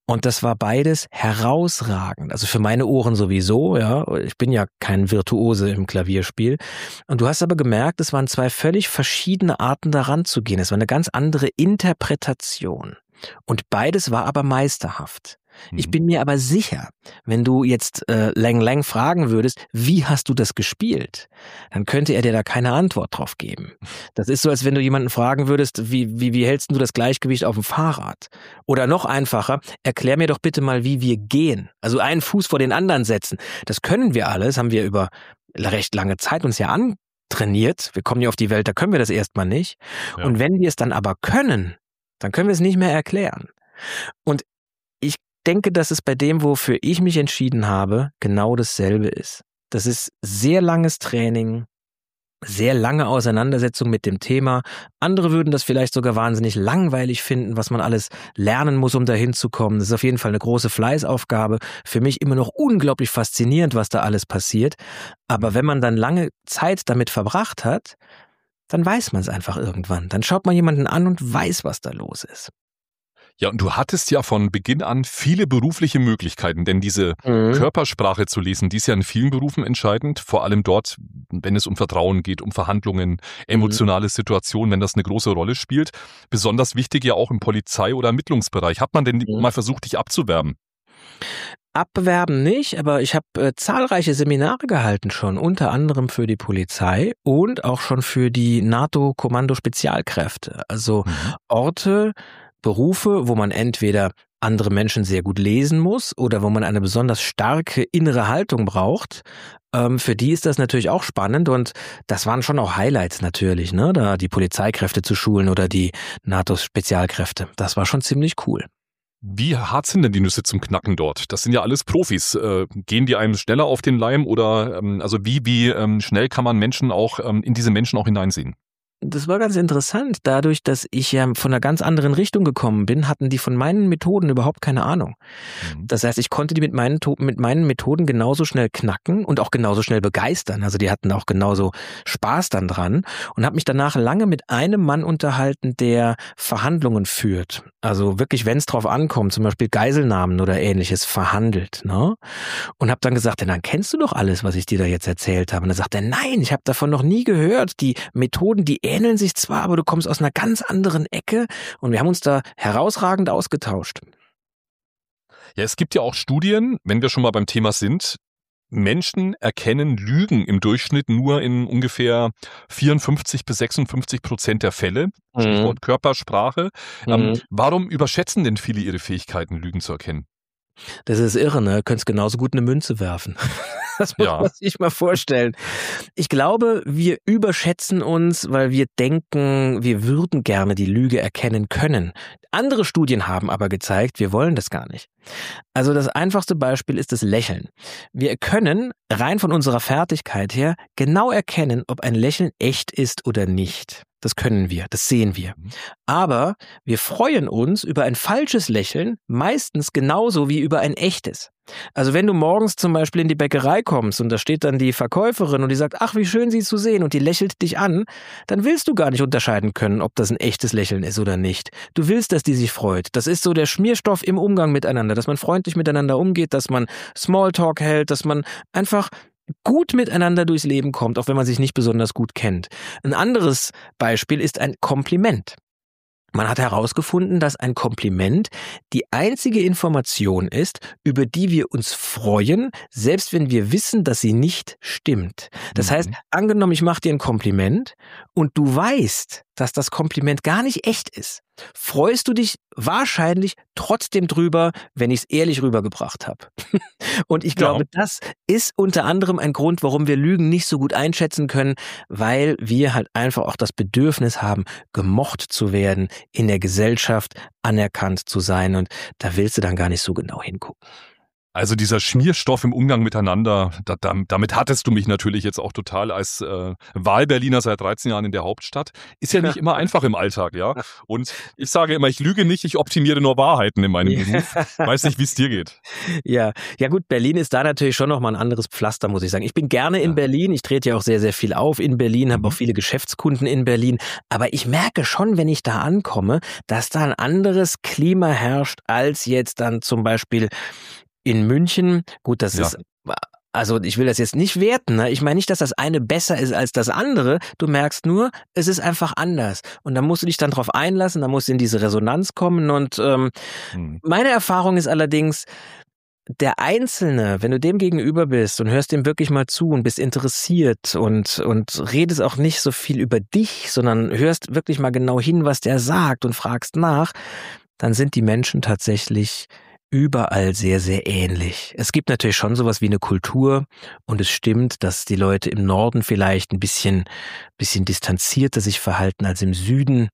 Und das war beides herausragend. Also für meine Ohren sowieso, ja. Ich bin ja kein Virtuose im Klavierspiel. Und du hast aber gemerkt, es waren zwei völlig verschiedene Arten daran zu gehen. Es war eine ganz andere Interpretation. Und beides war aber meisterhaft. Ich bin mir aber sicher, wenn du jetzt Lang Lang fragen würdest, wie hast du das gespielt, dann könnte er dir da keine Antwort drauf geben. Das ist so, als wenn du jemanden fragen würdest, wie hältst du das Gleichgewicht auf dem Fahrrad? Oder noch einfacher, erklär mir doch bitte mal, wie wir gehen. Also einen Fuß vor den anderen setzen. Das können wir alles, haben wir über recht lange Zeit uns ja antrainiert. Wir kommen ja auf die Welt, da können wir das erstmal nicht. Ja. Und wenn wir es dann aber können, dann können wir es nicht mehr erklären. Und ich denke, dass es bei dem, wofür ich mich entschieden habe, genau dasselbe ist. Das ist sehr langes Training, sehr lange Auseinandersetzung mit dem Thema. Andere würden das vielleicht sogar wahnsinnig langweilig finden, was man alles lernen muss, um dahin zu kommen. Das ist auf jeden Fall eine große Fleißaufgabe. Für mich immer noch unglaublich faszinierend, was da alles passiert. Aber wenn man dann lange Zeit damit verbracht hat, dann weiß man es einfach irgendwann. Dann schaut man jemanden an und weiß, was da los ist. Ja, und du hattest ja von Beginn an viele berufliche Möglichkeiten, denn diese Körpersprache zu lesen, die ist ja in vielen Berufen entscheidend, vor allem dort, wenn es um Vertrauen geht, um Verhandlungen, emotionale Situationen, wenn das eine große Rolle spielt. Besonders wichtig ja auch im Polizei- oder Ermittlungsbereich. Hat man denn mal versucht, dich abzuwerben? Abwerben nicht, aber ich habe zahlreiche Seminare gehalten schon, unter anderem für die Polizei und auch schon für die NATO-Kommando-Spezialkräfte. Also Orte, Berufe, wo man entweder andere Menschen sehr gut lesen muss oder wo man eine besonders starke innere Haltung braucht. Für die ist das natürlich auch spannend und das waren schon auch Highlights natürlich, ne? Da die Polizeikräfte zu schulen oder die NATO-Spezialkräfte. Das war schon ziemlich cool. Wie hart sind denn die Nüsse zum Knacken dort? Das sind ja alles Profis. Gehen die einem schneller auf den Leim oder also wie schnell kann man Menschen auch in diese Menschen auch hineinsehen? Das war ganz interessant. Dadurch, dass ich ja von einer ganz anderen Richtung gekommen bin, hatten die von meinen Methoden überhaupt keine Ahnung. Das heißt, ich konnte die mit meinen Methoden genauso schnell knacken und auch genauso schnell begeistern. Also die hatten auch genauso Spaß dann dran und habe mich danach lange mit einem Mann unterhalten, der Verhandlungen führt. Also wirklich, wenn es drauf ankommt, zum Beispiel Geiselnahmen oder Ähnliches, verhandelt. Ne? Und habe dann gesagt, dann kennst du doch alles, was ich dir da jetzt erzählt habe. Und dann sagt er, nein, ich habe davon noch nie gehört. Die Methoden, die ähneln sich zwar, aber du kommst aus einer ganz anderen Ecke und wir haben uns da herausragend ausgetauscht. Ja, es gibt ja auch Studien, wenn wir schon mal beim Thema sind, Menschen erkennen Lügen im Durchschnitt nur in ungefähr 54-56% der Fälle. Stichwort Körpersprache. Warum überschätzen denn viele ihre Fähigkeiten, Lügen zu erkennen? Das ist irre, ne? Du könntest genauso gut eine Münze werfen. Das muss man sich mal vorstellen. Ich glaube, wir überschätzen uns, weil wir denken, wir würden gerne die Lüge erkennen können. Andere Studien haben aber gezeigt, wir wollen das gar nicht. Also das einfachste Beispiel ist das Lächeln. Wir können rein von unserer Fertigkeit her genau erkennen, ob ein Lächeln echt ist oder nicht. Das können wir, das sehen wir. Aber wir freuen uns über ein falsches Lächeln meistens genauso wie über ein echtes. Also wenn du morgens zum Beispiel in die Bäckerei kommst und da steht dann die Verkäuferin und die sagt, ach, wie schön sie zu sehen und die lächelt dich an, dann willst du gar nicht unterscheiden können, ob das ein echtes Lächeln ist oder nicht. Du willst, dass die sich freut. Das ist so der Schmierstoff im Umgang miteinander, dass man freundlich miteinander umgeht, dass man Smalltalk hält, dass man einfach gut miteinander durchs Leben kommt, auch wenn man sich nicht besonders gut kennt. Ein anderes Beispiel ist ein Kompliment. Man hat herausgefunden, dass ein Kompliment die einzige Information ist, über die wir uns freuen, selbst wenn wir wissen, dass sie nicht stimmt. Das heißt, angenommen, ich mache dir ein Kompliment und du weißt, dass das Kompliment gar nicht echt ist, freust du dich wahrscheinlich trotzdem drüber, wenn ich es ehrlich rübergebracht habe. Und ich glaube, das ist unter anderem ein Grund, warum wir Lügen nicht so gut einschätzen können, weil wir halt einfach auch das Bedürfnis haben, gemocht zu werden, in der Gesellschaft anerkannt zu sein. Und da willst du dann gar nicht so genau hingucken. Also dieser Schmierstoff im Umgang miteinander, damit hattest du mich natürlich jetzt auch total als Wahlberliner seit 13 Jahren in der Hauptstadt. Ist ja nicht immer einfach im Alltag, ja. Und ich sage immer, ich lüge nicht, ich optimiere nur Wahrheiten in meinem Beruf. Weiß nicht, wie es dir geht. Ja, gut, Berlin ist da natürlich schon nochmal ein anderes Pflaster, muss ich sagen. Ich bin gerne in Berlin, ich trete ja auch sehr, sehr viel auf in Berlin, habe auch viele Geschäftskunden in Berlin, aber ich merke schon, wenn ich da ankomme, dass da ein anderes Klima herrscht, als jetzt dann zum Beispiel in München. Gut, das ist, also ich will das jetzt nicht werten, ne? Ich meine nicht, dass das eine besser ist als das andere. Du merkst nur, es ist einfach anders. Und da musst du dich dann drauf einlassen, da musst du in diese Resonanz kommen. Und meine Erfahrung ist allerdings, der Einzelne, wenn du dem gegenüber bist und hörst dem wirklich mal zu und bist interessiert und redest auch nicht so viel über dich, sondern hörst wirklich mal genau hin, was der sagt und fragst nach, dann sind die Menschen tatsächlich überall sehr, sehr ähnlich. Es gibt natürlich schon sowas wie eine Kultur und es stimmt, dass die Leute im Norden vielleicht ein bisschen distanzierter sich verhalten als im Süden.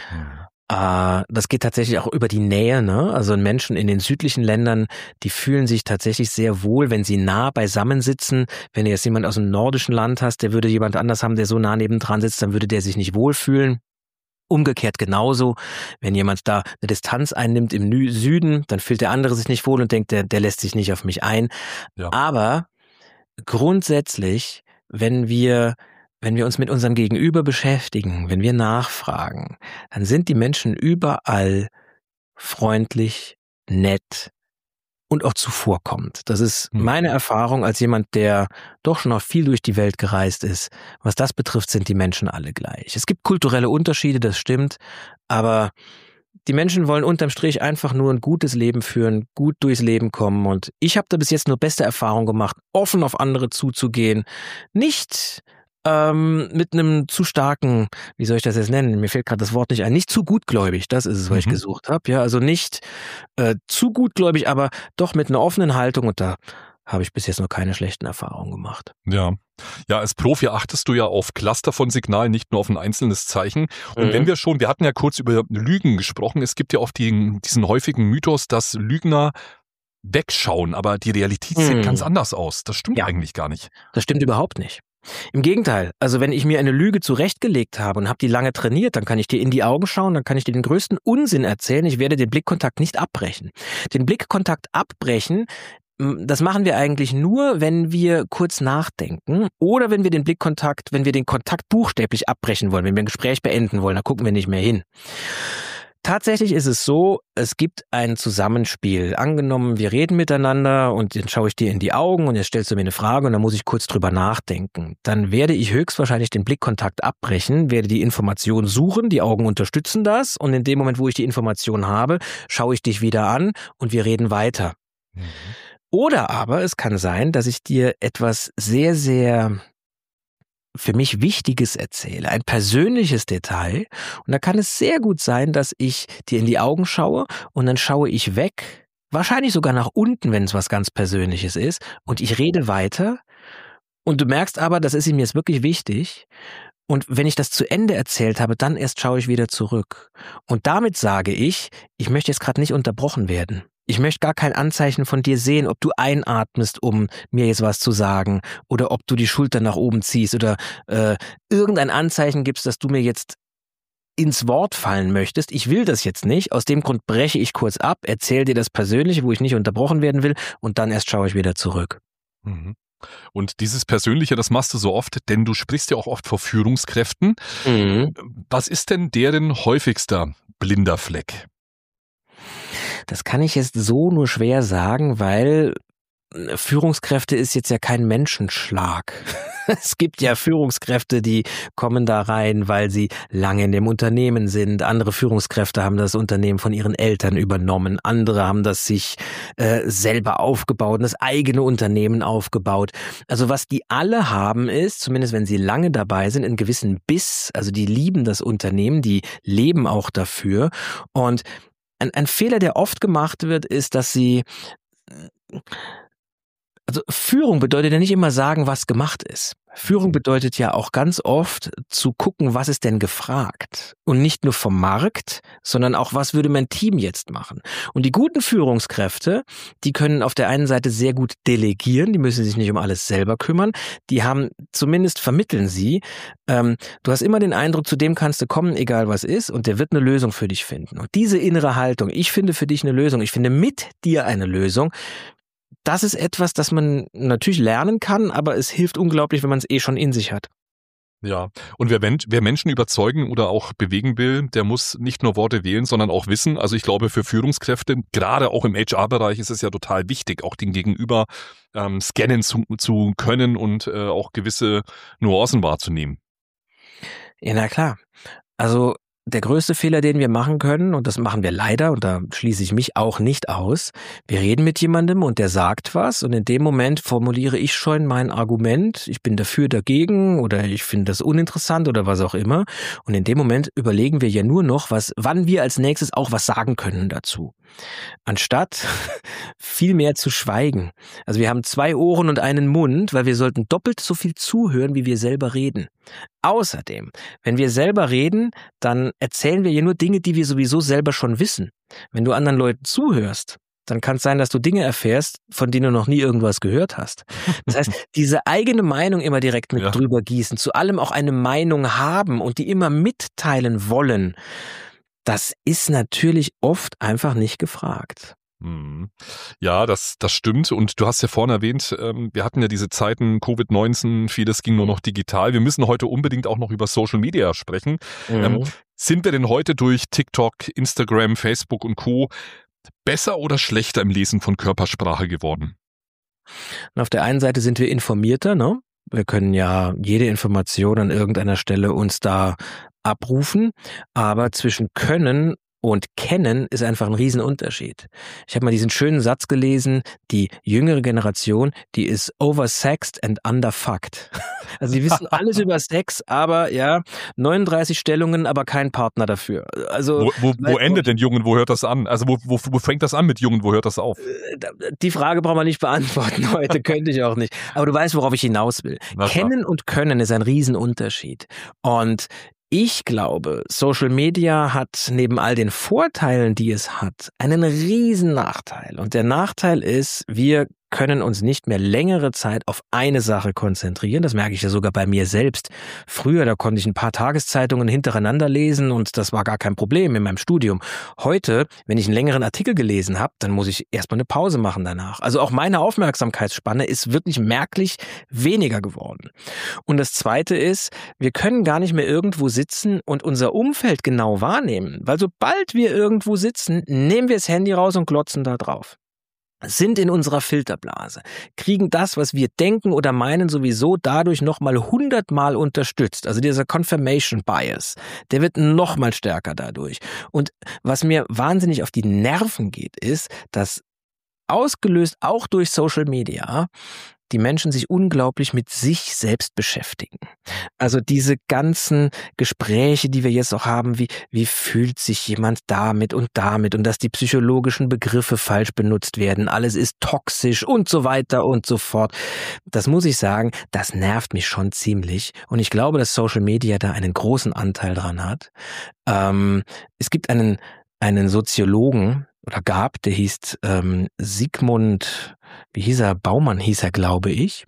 Das geht tatsächlich auch über die Nähe, ne? Also Menschen in den südlichen Ländern, die fühlen sich tatsächlich sehr wohl, wenn sie nah beisammen sitzen. Wenn du jetzt jemand aus einem nordischen Land hast, der würde jemand anders haben, der so nah nebendran sitzt, dann würde der sich nicht wohlfühlen. Umgekehrt genauso, wenn jemand da eine Distanz einnimmt im Süden, dann fühlt der andere sich nicht wohl und denkt, der lässt sich nicht auf mich ein. Ja. Aber grundsätzlich, wenn wir uns mit unserem Gegenüber beschäftigen, wenn wir nachfragen, dann sind die Menschen überall freundlich, nett und auch zuvorkommend. Das ist meine Erfahrung als jemand, der doch schon noch viel durch die Welt gereist ist. Was das betrifft, sind die Menschen alle gleich. Es gibt kulturelle Unterschiede, das stimmt, aber die Menschen wollen unterm Strich einfach nur ein gutes Leben führen, gut durchs Leben kommen und ich habe da bis jetzt nur beste Erfahrungen gemacht, offen auf andere zuzugehen, nicht mit einem zu starken, wie soll ich das jetzt nennen? Mir fällt gerade das Wort nicht ein. Nicht zu gutgläubig, das ist es, was ich gesucht habe. Ja, also nicht zu gutgläubig, aber doch mit einer offenen Haltung und da habe ich bis jetzt noch keine schlechten Erfahrungen gemacht. Ja. Ja, als Profi achtest du ja auf Cluster von Signalen, nicht nur auf ein einzelnes Zeichen. Und wenn wir hatten ja kurz über Lügen gesprochen, es gibt ja auch diesen häufigen Mythos, dass Lügner wegschauen, aber die Realität sieht ganz anders aus. Das stimmt eigentlich gar nicht. Das stimmt überhaupt nicht. Im Gegenteil, also wenn ich mir eine Lüge zurechtgelegt habe und habe die lange trainiert, dann kann ich dir in die Augen schauen, dann kann ich dir den größten Unsinn erzählen, ich werde den Blickkontakt nicht abbrechen. Den Blickkontakt abbrechen, das machen wir eigentlich nur, wenn wir kurz nachdenken oder wenn wir den Kontakt buchstäblich abbrechen wollen, wenn wir ein Gespräch beenden wollen, da gucken wir nicht mehr hin. Tatsächlich ist es so, es gibt ein Zusammenspiel. Angenommen, wir reden miteinander und dann schaue ich dir in die Augen und jetzt stellst du mir eine Frage und dann muss ich kurz drüber nachdenken. Dann werde ich höchstwahrscheinlich den Blickkontakt abbrechen, werde die Information suchen, die Augen unterstützen das und in dem Moment, wo ich die Information habe, schaue ich dich wieder an und wir reden weiter. Oder aber es kann sein, dass ich dir etwas sehr, sehr für mich Wichtiges erzähle, ein persönliches Detail. Und da kann es sehr gut sein, dass ich dir in die Augen schaue und dann schaue ich weg, wahrscheinlich sogar nach unten, wenn es was ganz Persönliches ist, und ich rede weiter. Und du merkst aber, das ist ihm jetzt wirklich wichtig. Und wenn ich das zu Ende erzählt habe, dann erst schaue ich wieder zurück. Und damit sage ich möchte jetzt gerade nicht unterbrochen werden. Ich möchte gar kein Anzeichen von dir sehen, ob du einatmest, um mir jetzt was zu sagen, oder ob du die Schultern nach oben ziehst oder irgendein Anzeichen gibst, dass du mir jetzt ins Wort fallen möchtest. Ich will das jetzt nicht. Aus dem Grund breche ich kurz ab, erzähle dir das Persönliche, wo ich nicht unterbrochen werden will, und dann erst schaue ich wieder zurück. Und dieses Persönliche, das machst du so oft, denn du sprichst ja auch oft vor Führungskräften. Was ist denn deren häufigster blinder Fleck? Das kann ich jetzt so nur schwer sagen, weil Führungskräfte ist jetzt ja kein Menschenschlag. Es gibt ja Führungskräfte, die kommen da rein, weil sie lange in dem Unternehmen sind. Andere Führungskräfte haben das Unternehmen von ihren Eltern übernommen. Andere haben das sich selber aufgebaut, das eigene Unternehmen aufgebaut. Also was die alle haben ist, zumindest wenn sie lange dabei sind, einen gewissen Biss. Also die lieben das Unternehmen, die leben auch dafür. Und ein Fehler, der oft gemacht wird, ist, dass also Führung bedeutet ja nicht immer sagen, was gemacht ist. Führung bedeutet ja auch ganz oft zu gucken, was ist denn gefragt? Und nicht nur vom Markt, sondern auch, was würde mein Team jetzt machen? Und die guten Führungskräfte, die können auf der einen Seite sehr gut delegieren, die müssen sich nicht um alles selber kümmern, die haben, zumindest vermitteln sie, du hast immer den Eindruck, zu dem kannst du kommen, egal was ist, und der wird eine Lösung für dich finden. Und diese innere Haltung, ich finde für dich eine Lösung, ich finde mit dir eine Lösung, das ist etwas, das man natürlich lernen kann, aber es hilft unglaublich, wenn man es schon in sich hat. Ja, und wer Menschen überzeugen oder auch bewegen will, der muss nicht nur Worte wählen, sondern auch wissen. Also ich glaube, für Führungskräfte, gerade auch im HR-Bereich, ist es ja total wichtig, auch den Gegenüber scannen zu können und auch gewisse Nuancen wahrzunehmen. Ja, na klar. Also der größte Fehler, den wir machen können, und das machen wir leider, und da schließe ich mich auch nicht aus, wir reden mit jemandem und der sagt was und in dem Moment formuliere ich schon mein Argument, ich bin dafür, dagegen oder ich finde das uninteressant oder was auch immer, und in dem Moment überlegen wir ja nur noch, wann wir als nächstes auch was sagen können dazu. Anstatt viel mehr zu schweigen. Also wir haben 2 Ohren und einen Mund, weil wir sollten doppelt so viel zuhören, wie wir selber reden. Außerdem, wenn wir selber reden, dann erzählen wir ja nur Dinge, die wir sowieso selber schon wissen. Wenn du anderen Leuten zuhörst, dann kann es sein, dass du Dinge erfährst, von denen du noch nie irgendwas gehört hast. Das heißt, diese eigene Meinung immer direkt mit drüber gießen, zu allem auch eine Meinung haben und die immer mitteilen wollen, das ist natürlich oft einfach nicht gefragt. Ja, das stimmt. Und du hast ja vorhin erwähnt, wir hatten ja diese Zeiten Covid-19, vieles ging nur noch digital. Wir müssen heute unbedingt auch noch über Social Media sprechen. Sind wir denn heute durch TikTok, Instagram, Facebook und Co. besser oder schlechter im Lesen von Körpersprache geworden? Und auf der einen Seite sind wir informierter, ne? Wir können ja jede Information an irgendeiner Stelle uns da abrufen, aber zwischen Können und Kennen ist einfach ein Riesenunterschied. Ich habe mal diesen schönen Satz gelesen, die jüngere Generation, die ist oversexed and underfucked. Also die wissen alles über Sex, aber 39 Stellungen, aber kein Partner dafür. Also wo endet denn Jungen, wo hört das an? Also wo fängt das an mit Jungen, wo hört das auf? Die Frage brauchen wir nicht beantworten heute, könnte ich auch nicht. Aber du weißt, worauf ich hinaus will. Kennen und Können ist ein Riesenunterschied. Und ich glaube, Social Media hat neben all den Vorteilen, die es hat, einen riesen Nachteil. Und der Nachteil ist, wir können uns nicht mehr längere Zeit auf eine Sache konzentrieren. Das merke ich ja sogar bei mir selbst. Früher, da konnte ich ein paar Tageszeitungen hintereinander lesen und das war gar kein Problem in meinem Studium. Heute, wenn ich einen längeren Artikel gelesen habe, dann muss ich erstmal eine Pause machen danach. Also auch meine Aufmerksamkeitsspanne ist wirklich merklich weniger geworden. Und das Zweite ist, wir können gar nicht mehr irgendwo sitzen und unser Umfeld genau wahrnehmen, weil sobald wir irgendwo sitzen, nehmen wir das Handy raus und glotzen da drauf. Sind in unserer Filterblase, kriegen das, was wir denken oder meinen, sowieso dadurch nochmal 100-mal unterstützt. Also dieser Confirmation Bias, der wird nochmal stärker dadurch. Und was mir wahnsinnig auf die Nerven geht, ist, dass ausgelöst auch durch Social Media die Menschen sich unglaublich mit sich selbst beschäftigen. Also diese ganzen Gespräche, die wir jetzt auch haben, wie fühlt sich jemand damit und dass die psychologischen Begriffe falsch benutzt werden, alles ist toxisch und so weiter und so fort. Das muss ich sagen, das nervt mich schon ziemlich und ich glaube, dass Social Media da einen großen Anteil dran hat. Es gibt einen Soziologen, oder gab, der hieß Sigmund, Baumann hieß er, glaube ich.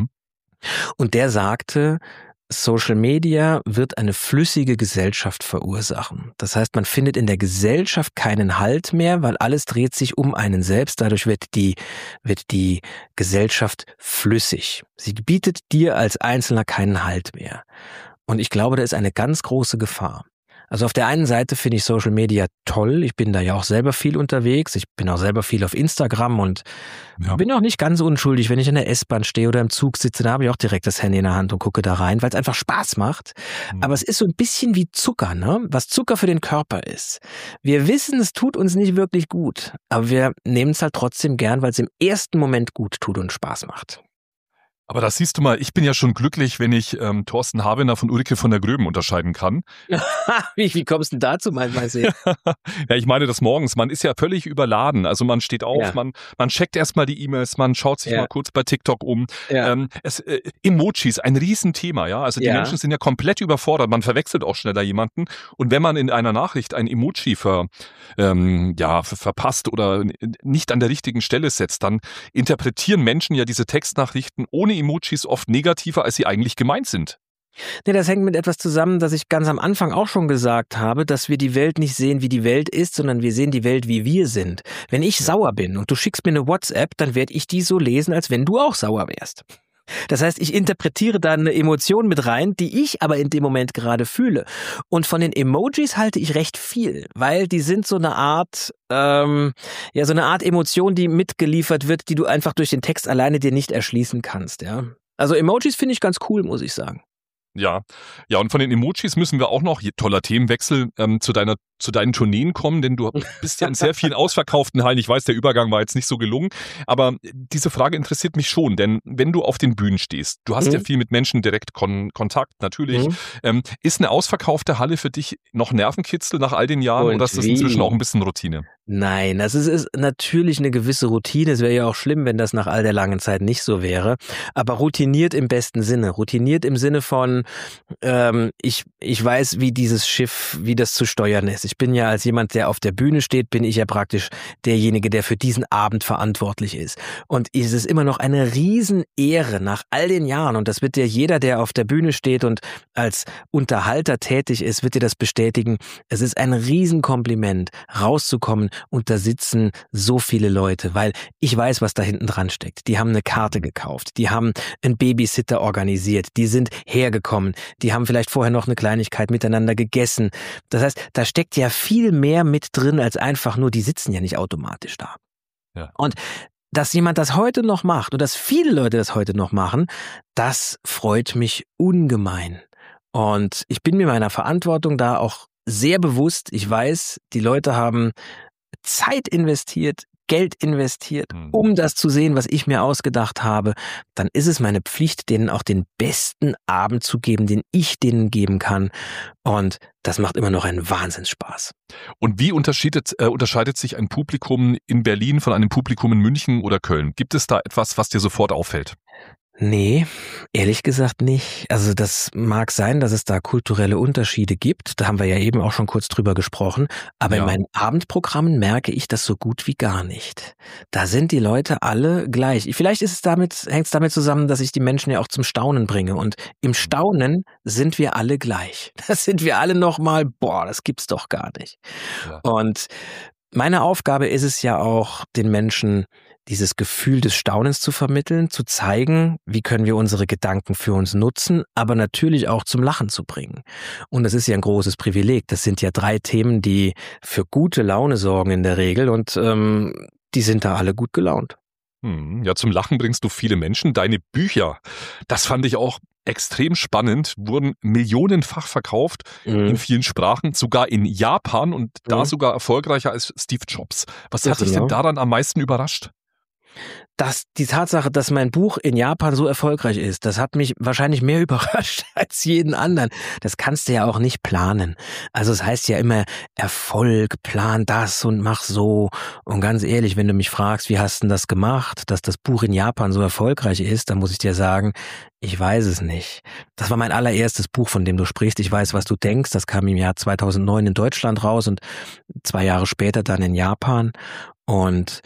Und der sagte, Social Media wird eine flüssige Gesellschaft verursachen. Das heißt, man findet in der Gesellschaft keinen Halt mehr, weil alles dreht sich um einen selbst. Dadurch wird die Gesellschaft flüssig. Sie bietet dir als Einzelner keinen Halt mehr. Und ich glaube, da ist eine ganz große Gefahr. Also auf der einen Seite finde ich Social Media toll. Ich bin da ja auch selber viel unterwegs. Ich bin auch selber viel auf Instagram und bin auch nicht ganz unschuldig, wenn ich in der S-Bahn stehe oder im Zug sitze. Da habe ich auch direkt das Handy in der Hand und gucke da rein, weil es einfach Spaß macht. Aber es ist so ein bisschen wie Zucker, ne? Was Zucker für den Körper ist. Wir wissen, es tut uns nicht wirklich gut, aber wir nehmen es halt trotzdem gern, weil es im ersten Moment gut tut und Spaß macht. Aber das siehst du mal, ich bin ja schon glücklich, wenn ich Thorsten Havener von Ulrike von der Gröben unterscheiden kann. Wie kommst du denn dazu, mein Sehen? Ja, ich meine das morgens. Man ist ja völlig überladen. Also man steht auf, man checkt erstmal die E-Mails, man schaut sich mal kurz bei TikTok um. Ja. Emojis, ein Riesenthema, ja. Also die Menschen sind ja komplett überfordert. Man verwechselt auch schneller jemanden. Und wenn man in einer Nachricht ein Emoji verpasst oder nicht an der richtigen Stelle setzt, dann interpretieren Menschen ja diese Textnachrichten ohne Emojis oft negativer, als sie eigentlich gemeint sind. Nee, das hängt mit etwas zusammen, das ich ganz am Anfang auch schon gesagt habe, dass wir die Welt nicht sehen, wie die Welt ist, sondern wir sehen die Welt, wie wir sind. Wenn ich sauer bin und du schickst mir eine WhatsApp, dann werde ich die so lesen, als wenn du auch sauer wärst. Das heißt, ich interpretiere da eine Emotion mit rein, die ich aber in dem Moment gerade fühle. Und von den Emojis halte ich recht viel, weil die sind so eine Art Emotion, die mitgeliefert wird, die du einfach durch den Text alleine dir nicht erschließen kannst. Ja. Also Emojis finde ich ganz cool, muss ich sagen. Ja, und von den Emojis müssen wir auch noch, toller Themenwechsel, zu deinen Tourneen kommen, denn du bist ja in sehr vielen ausverkauften Hallen. Ich weiß, der Übergang war jetzt nicht so gelungen, aber diese Frage interessiert mich schon, denn wenn du auf den Bühnen stehst, du hast ja viel mit Menschen direkt Kontakt, natürlich. Ist eine ausverkaufte Halle für dich noch Nervenkitzel nach all den Jahren oder ist das inzwischen auch ein bisschen Routine? Nein, das ist natürlich eine gewisse Routine. Es wäre ja auch schlimm, wenn das nach all der langen Zeit nicht so wäre. Aber routiniert im besten Sinne. Routiniert im Sinne von, ich weiß, wie dieses Schiff, wie das zu steuern ist. Ich bin ja als jemand, der auf der Bühne steht, bin ich ja praktisch derjenige, der für diesen Abend verantwortlich ist. Und es ist immer noch eine Riesenehre nach all den Jahren. Und das wird dir jeder, der auf der Bühne steht und als Unterhalter tätig ist, wird dir das bestätigen. Es ist ein Riesenkompliment, rauszukommen und da sitzen so viele Leute, weil ich weiß, was da hinten dran steckt. Die haben eine Karte gekauft, die haben einen Babysitter organisiert, die sind hergekommen, die haben vielleicht vorher noch eine Kleinigkeit miteinander gegessen. Das heißt, da steckt ja viel mehr mit drin, als einfach nur, die sitzen ja nicht automatisch da. Ja. Und dass jemand das heute noch macht und dass viele Leute das heute noch machen, das freut mich ungemein. Und ich bin mir meiner Verantwortung da auch sehr bewusst. Ich weiß, die Leute haben Zeit investiert, Geld investiert, um das zu sehen, was ich mir ausgedacht habe. Dann ist es meine Pflicht, denen auch den besten Abend zu geben, den ich denen geben kann. Und das macht immer noch einen Wahnsinnsspaß. Und wie unterscheidet sich ein Publikum in Berlin von einem Publikum in München oder Köln? Gibt es da etwas, was dir sofort auffällt? Nee, ehrlich gesagt nicht. Also das mag sein, dass es da kulturelle Unterschiede gibt. Da haben wir ja eben auch schon kurz drüber gesprochen. Aber in meinen Abendprogrammen merke ich das so gut wie gar nicht. Da sind die Leute alle gleich. Vielleicht hängt es damit zusammen, dass ich die Menschen ja auch zum Staunen bringe. Und im Staunen sind wir alle gleich. Da sind wir alle nochmal, das gibt's doch gar nicht. Ja. Und meine Aufgabe ist es ja auch, den Menschen dieses Gefühl des Staunens zu vermitteln, zu zeigen, wie können wir unsere Gedanken für uns nutzen, aber natürlich auch zum Lachen zu bringen. Und das ist ja ein großes Privileg. Das sind ja 3 Themen, die für gute Laune sorgen in der Regel und die sind da alle gut gelaunt. Ja, zum Lachen bringst du viele Menschen. Deine Bücher, das fand ich auch extrem spannend, wurden millionenfach verkauft in vielen Sprachen, sogar in Japan und da sogar erfolgreicher als Steve Jobs. Was hat dich denn daran am meisten überrascht? Die Tatsache, dass mein Buch in Japan so erfolgreich ist, das hat mich wahrscheinlich mehr überrascht als jeden anderen. Das kannst du ja auch nicht planen. Also es heißt ja immer Erfolg, plan das und mach so. Und ganz ehrlich, wenn du mich fragst, wie hast du das gemacht, dass das Buch in Japan so erfolgreich ist, dann muss ich dir sagen, ich weiß es nicht. Das war mein allererstes Buch, von dem du sprichst. Ich weiß, was du denkst. Das kam im Jahr 2009 in Deutschland raus und 2 Jahre später dann in Japan. Und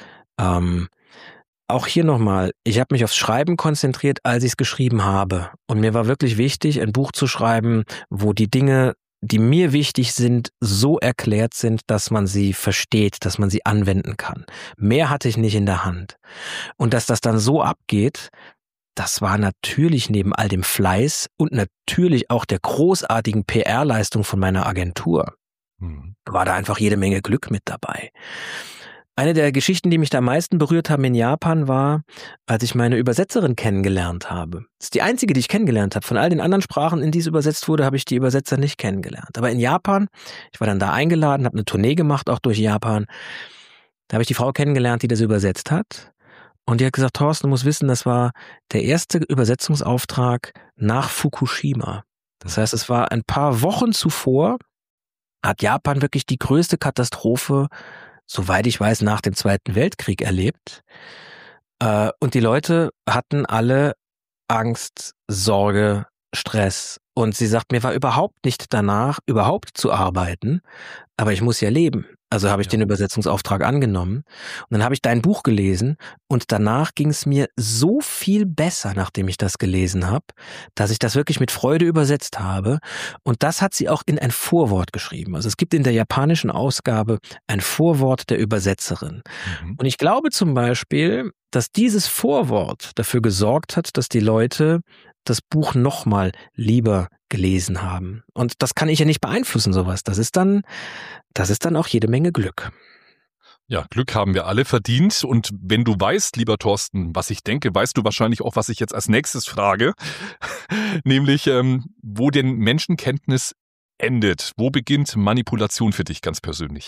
auch hier nochmal, ich habe mich aufs Schreiben konzentriert, als ich es geschrieben habe. Und mir war wirklich wichtig, ein Buch zu schreiben, wo die Dinge, die mir wichtig sind, so erklärt sind, dass man sie versteht, dass man sie anwenden kann. Mehr hatte ich nicht in der Hand. Und dass das dann so abgeht, das war natürlich neben all dem Fleiß und natürlich auch der großartigen PR-Leistung von meiner Agentur. War da einfach jede Menge Glück mit dabei. Eine der Geschichten, die mich da am meisten berührt haben in Japan, war, als ich meine Übersetzerin kennengelernt habe. Das ist die einzige, die ich kennengelernt habe. Von all den anderen Sprachen, in die es übersetzt wurde, habe ich die Übersetzer nicht kennengelernt. Aber in Japan, ich war dann da eingeladen, habe eine Tournee gemacht, auch durch Japan. Da habe ich die Frau kennengelernt, die das übersetzt hat. Und die hat gesagt, Thorsten, du musst wissen, das war der erste Übersetzungsauftrag nach Fukushima. Das heißt, es war ein paar Wochen zuvor, hat Japan wirklich die größte Katastrophe, soweit ich weiß, nach dem Zweiten Weltkrieg erlebt. Und die Leute hatten alle Angst, Sorge, Stress. Und sie sagt, mir war überhaupt nicht danach, überhaupt zu arbeiten, aber ich muss ja leben. Also habe ich den Übersetzungsauftrag angenommen und dann habe ich dein Buch gelesen und danach ging es mir so viel besser, nachdem ich das gelesen habe, dass ich das wirklich mit Freude übersetzt habe und das hat sie auch in ein Vorwort geschrieben. Also es gibt in der japanischen Ausgabe ein Vorwort der Übersetzerin. Und ich glaube zum Beispiel, dass dieses Vorwort dafür gesorgt hat, dass die Leute das Buch nochmal lieber gelesen haben. Und das kann ich ja nicht beeinflussen, sowas. Das ist dann auch jede Menge Glück. Ja, Glück haben wir alle verdient. Und wenn du weißt, lieber Thorsten, was ich denke, weißt du wahrscheinlich auch, was ich jetzt als nächstes frage. Nämlich, wo denn Menschenkenntnis endet. Wo beginnt Manipulation für dich ganz persönlich?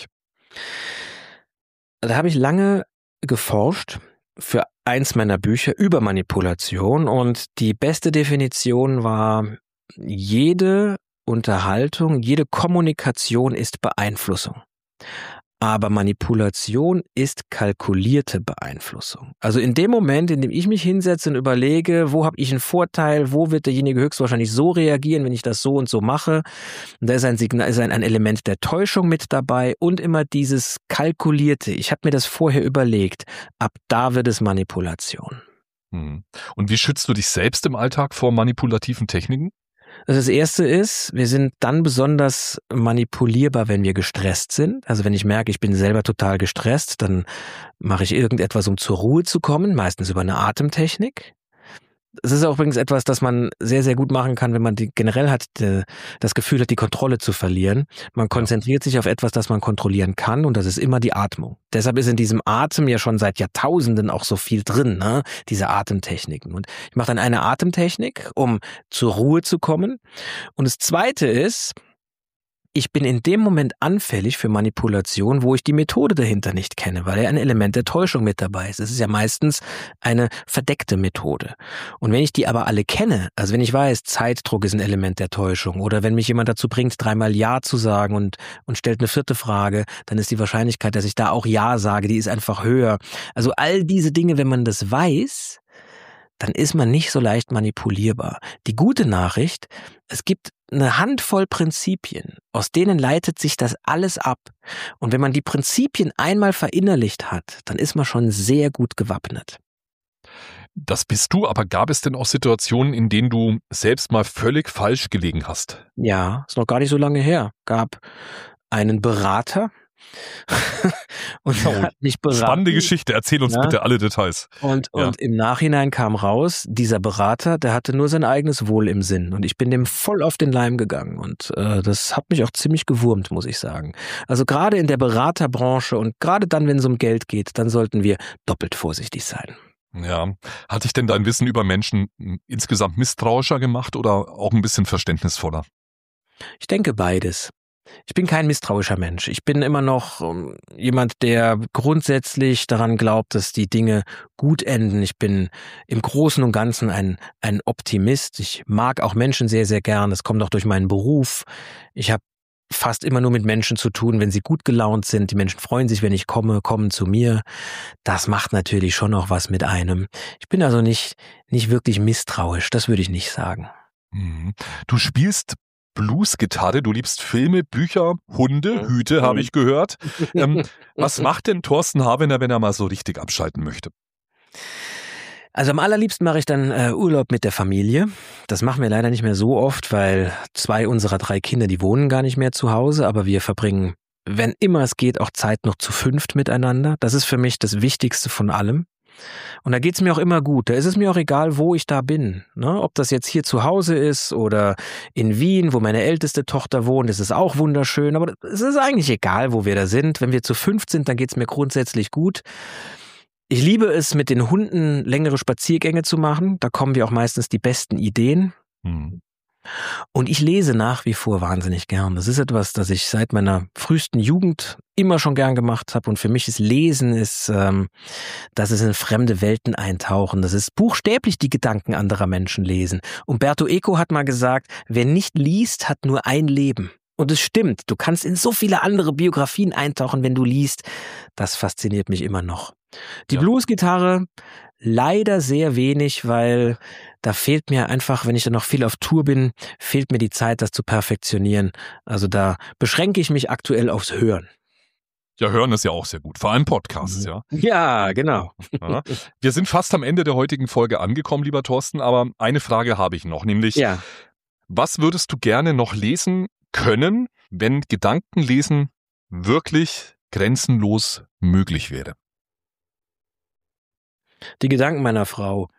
Da habe ich lange geforscht für eins meiner Bücher über Manipulation und die beste Definition war, jede Unterhaltung, jede Kommunikation ist Beeinflussung. Aber Manipulation ist kalkulierte Beeinflussung. Also in dem Moment, in dem ich mich hinsetze und überlege, wo habe ich einen Vorteil, wo wird derjenige höchstwahrscheinlich so reagieren, wenn ich das so und so mache. Und da ist ein Signal, ist ein Element der Täuschung mit dabei und immer dieses kalkulierte. Ich habe mir das vorher überlegt. Ab da wird es Manipulation. Und wie schützt du dich selbst im Alltag vor manipulativen Techniken? Also das Erste ist, wir sind dann besonders manipulierbar, wenn wir gestresst sind. Also wenn ich merke, ich bin selber total gestresst, dann mache ich irgendetwas, um zur Ruhe zu kommen, meistens über eine Atemtechnik. Es ist auch übrigens etwas, das man sehr, sehr gut machen kann, wenn man generell das Gefühl hat, die Kontrolle zu verlieren. Man konzentriert sich auf etwas, das man kontrollieren kann und das ist immer die Atmung. Deshalb ist in diesem Atem ja schon seit Jahrtausenden auch so viel drin, ne? Diese Atemtechniken. Und ich mache dann eine Atemtechnik, um zur Ruhe zu kommen. Und das Zweite ist, ich bin in dem Moment anfällig für Manipulation, wo ich die Methode dahinter nicht kenne, weil ja ein Element der Täuschung mit dabei ist. Es ist ja meistens eine verdeckte Methode. Und wenn ich die aber alle kenne, also wenn ich weiß, Zeitdruck ist ein Element der Täuschung oder wenn mich jemand dazu bringt, 3-mal Ja zu sagen und stellt eine 4. Frage, dann ist die Wahrscheinlichkeit, dass ich da auch Ja sage, die ist einfach höher. Also all diese Dinge, wenn man das weiß, dann ist man nicht so leicht manipulierbar. Die gute Nachricht, es gibt eine Handvoll Prinzipien, aus denen leitet sich das alles ab. Und wenn man die Prinzipien einmal verinnerlicht hat, dann ist man schon sehr gut gewappnet. Das bist du, aber gab es denn auch Situationen, in denen du selbst mal völlig falsch gelegen hast? Ja, ist noch gar nicht so lange her. Gab einen Berater, und er hat mich beraten. Spannende Geschichte, erzähl uns bitte alle Details. Und im Nachhinein kam raus, dieser Berater, der hatte nur sein eigenes Wohl im Sinn und ich bin dem voll auf den Leim gegangen und das hat mich auch ziemlich gewurmt, muss ich sagen. Also gerade in der Beraterbranche und gerade dann, wenn es um Geld geht, dann sollten wir doppelt vorsichtig sein. Ja, hat dich denn dein Wissen über Menschen insgesamt misstrauischer gemacht oder auch ein bisschen verständnisvoller? Ich denke beides. Ich bin kein misstrauischer Mensch. Ich bin immer noch jemand, der grundsätzlich daran glaubt, dass die Dinge gut enden. Ich bin im Großen und Ganzen ein Optimist. Ich mag auch Menschen sehr, sehr gern. Das kommt auch durch meinen Beruf. Ich habe fast immer nur mit Menschen zu tun, wenn sie gut gelaunt sind. Die Menschen freuen sich, wenn ich komme, kommen zu mir. Das macht natürlich schon auch was mit einem. Ich bin also nicht wirklich misstrauisch. Das würde ich nicht sagen. Du spielst Bluesgitarre, du liebst Filme, Bücher, Hunde, Hüte, habe ich gehört. Was macht denn Thorsten Havener, wenn er mal so richtig abschalten möchte? Also am allerliebsten mache ich dann Urlaub mit der Familie. Das machen wir leider nicht mehr so oft, weil 2 unserer 3 Kinder, die wohnen gar nicht mehr zu Hause, aber wir verbringen, wenn immer es geht, auch Zeit noch zu 5 miteinander. Das ist für mich das Wichtigste von allem. Und da geht's mir auch immer gut. Da ist es mir auch egal, wo ich da bin. Ne? Ob das jetzt hier zu Hause ist oder in Wien, wo meine älteste Tochter wohnt, ist es auch wunderschön. Aber es ist eigentlich egal, wo wir da sind. Wenn wir zu 5 sind, dann geht's mir grundsätzlich gut. Ich liebe es, mit den Hunden längere Spaziergänge zu machen. Da kommen wir auch meistens die besten Ideen. Und ich lese nach wie vor wahnsinnig gern. Das ist etwas, das ich seit meiner frühesten Jugend immer schon gern gemacht habe. Und für mich ist Lesen, das ist in fremde Welten eintauchen. Das ist buchstäblich die Gedanken anderer Menschen lesen. Umberto Eco hat mal gesagt, wer nicht liest, hat nur ein Leben. Und es stimmt, du kannst in so viele andere Biografien eintauchen, wenn du liest. Das fasziniert mich immer noch. Die Bluesgitarre leider sehr wenig, weil da fehlt mir einfach, wenn ich dann noch viel auf Tour bin, fehlt mir die Zeit, das zu perfektionieren. Also da beschränke ich mich aktuell aufs Hören. Ja, hören ist ja auch sehr gut, vor allem Podcasts, ja. Ja, genau. Ja. Wir sind fast am Ende der heutigen Folge angekommen, lieber Thorsten, aber eine Frage habe ich noch, nämlich, was würdest du gerne noch lesen können, wenn Gedankenlesen wirklich grenzenlos möglich wäre? Die Gedanken meiner Frau.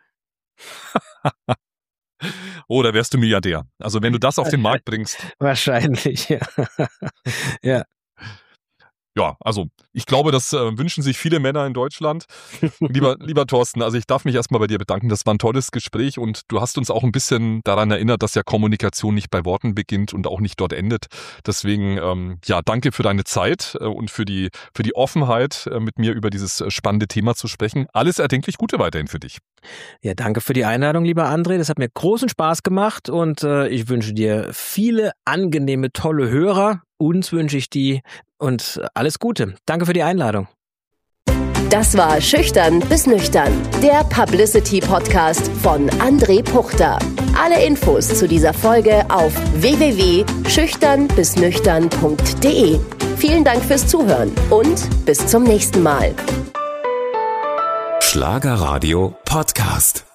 Oh, da wärst du Milliardär. Also wenn du das auf den Markt bringst. Wahrscheinlich, ja. Ja. Ja, also ich glaube, das wünschen sich viele Männer in Deutschland. Lieber Thorsten, also ich darf mich erstmal bei dir bedanken. Das war ein tolles Gespräch und du hast uns auch ein bisschen daran erinnert, dass ja Kommunikation nicht bei Worten beginnt und auch nicht dort endet. Deswegen, danke für deine Zeit und für die Offenheit, mit mir über dieses spannende Thema zu sprechen. Alles erdenklich Gute weiterhin für dich. Ja, danke für die Einladung, lieber André. Das hat mir großen Spaß gemacht und ich wünsche dir viele angenehme, tolle Hörer. Uns wünsche ich die und alles Gute. Danke für die Einladung. Das war Schüchtern bis Nüchtern, der Publicity-Podcast von André Puchter. Alle Infos zu dieser Folge auf www.schüchternbisnüchtern.de. Vielen Dank fürs Zuhören und bis zum nächsten Mal. Schlagerradio Podcast.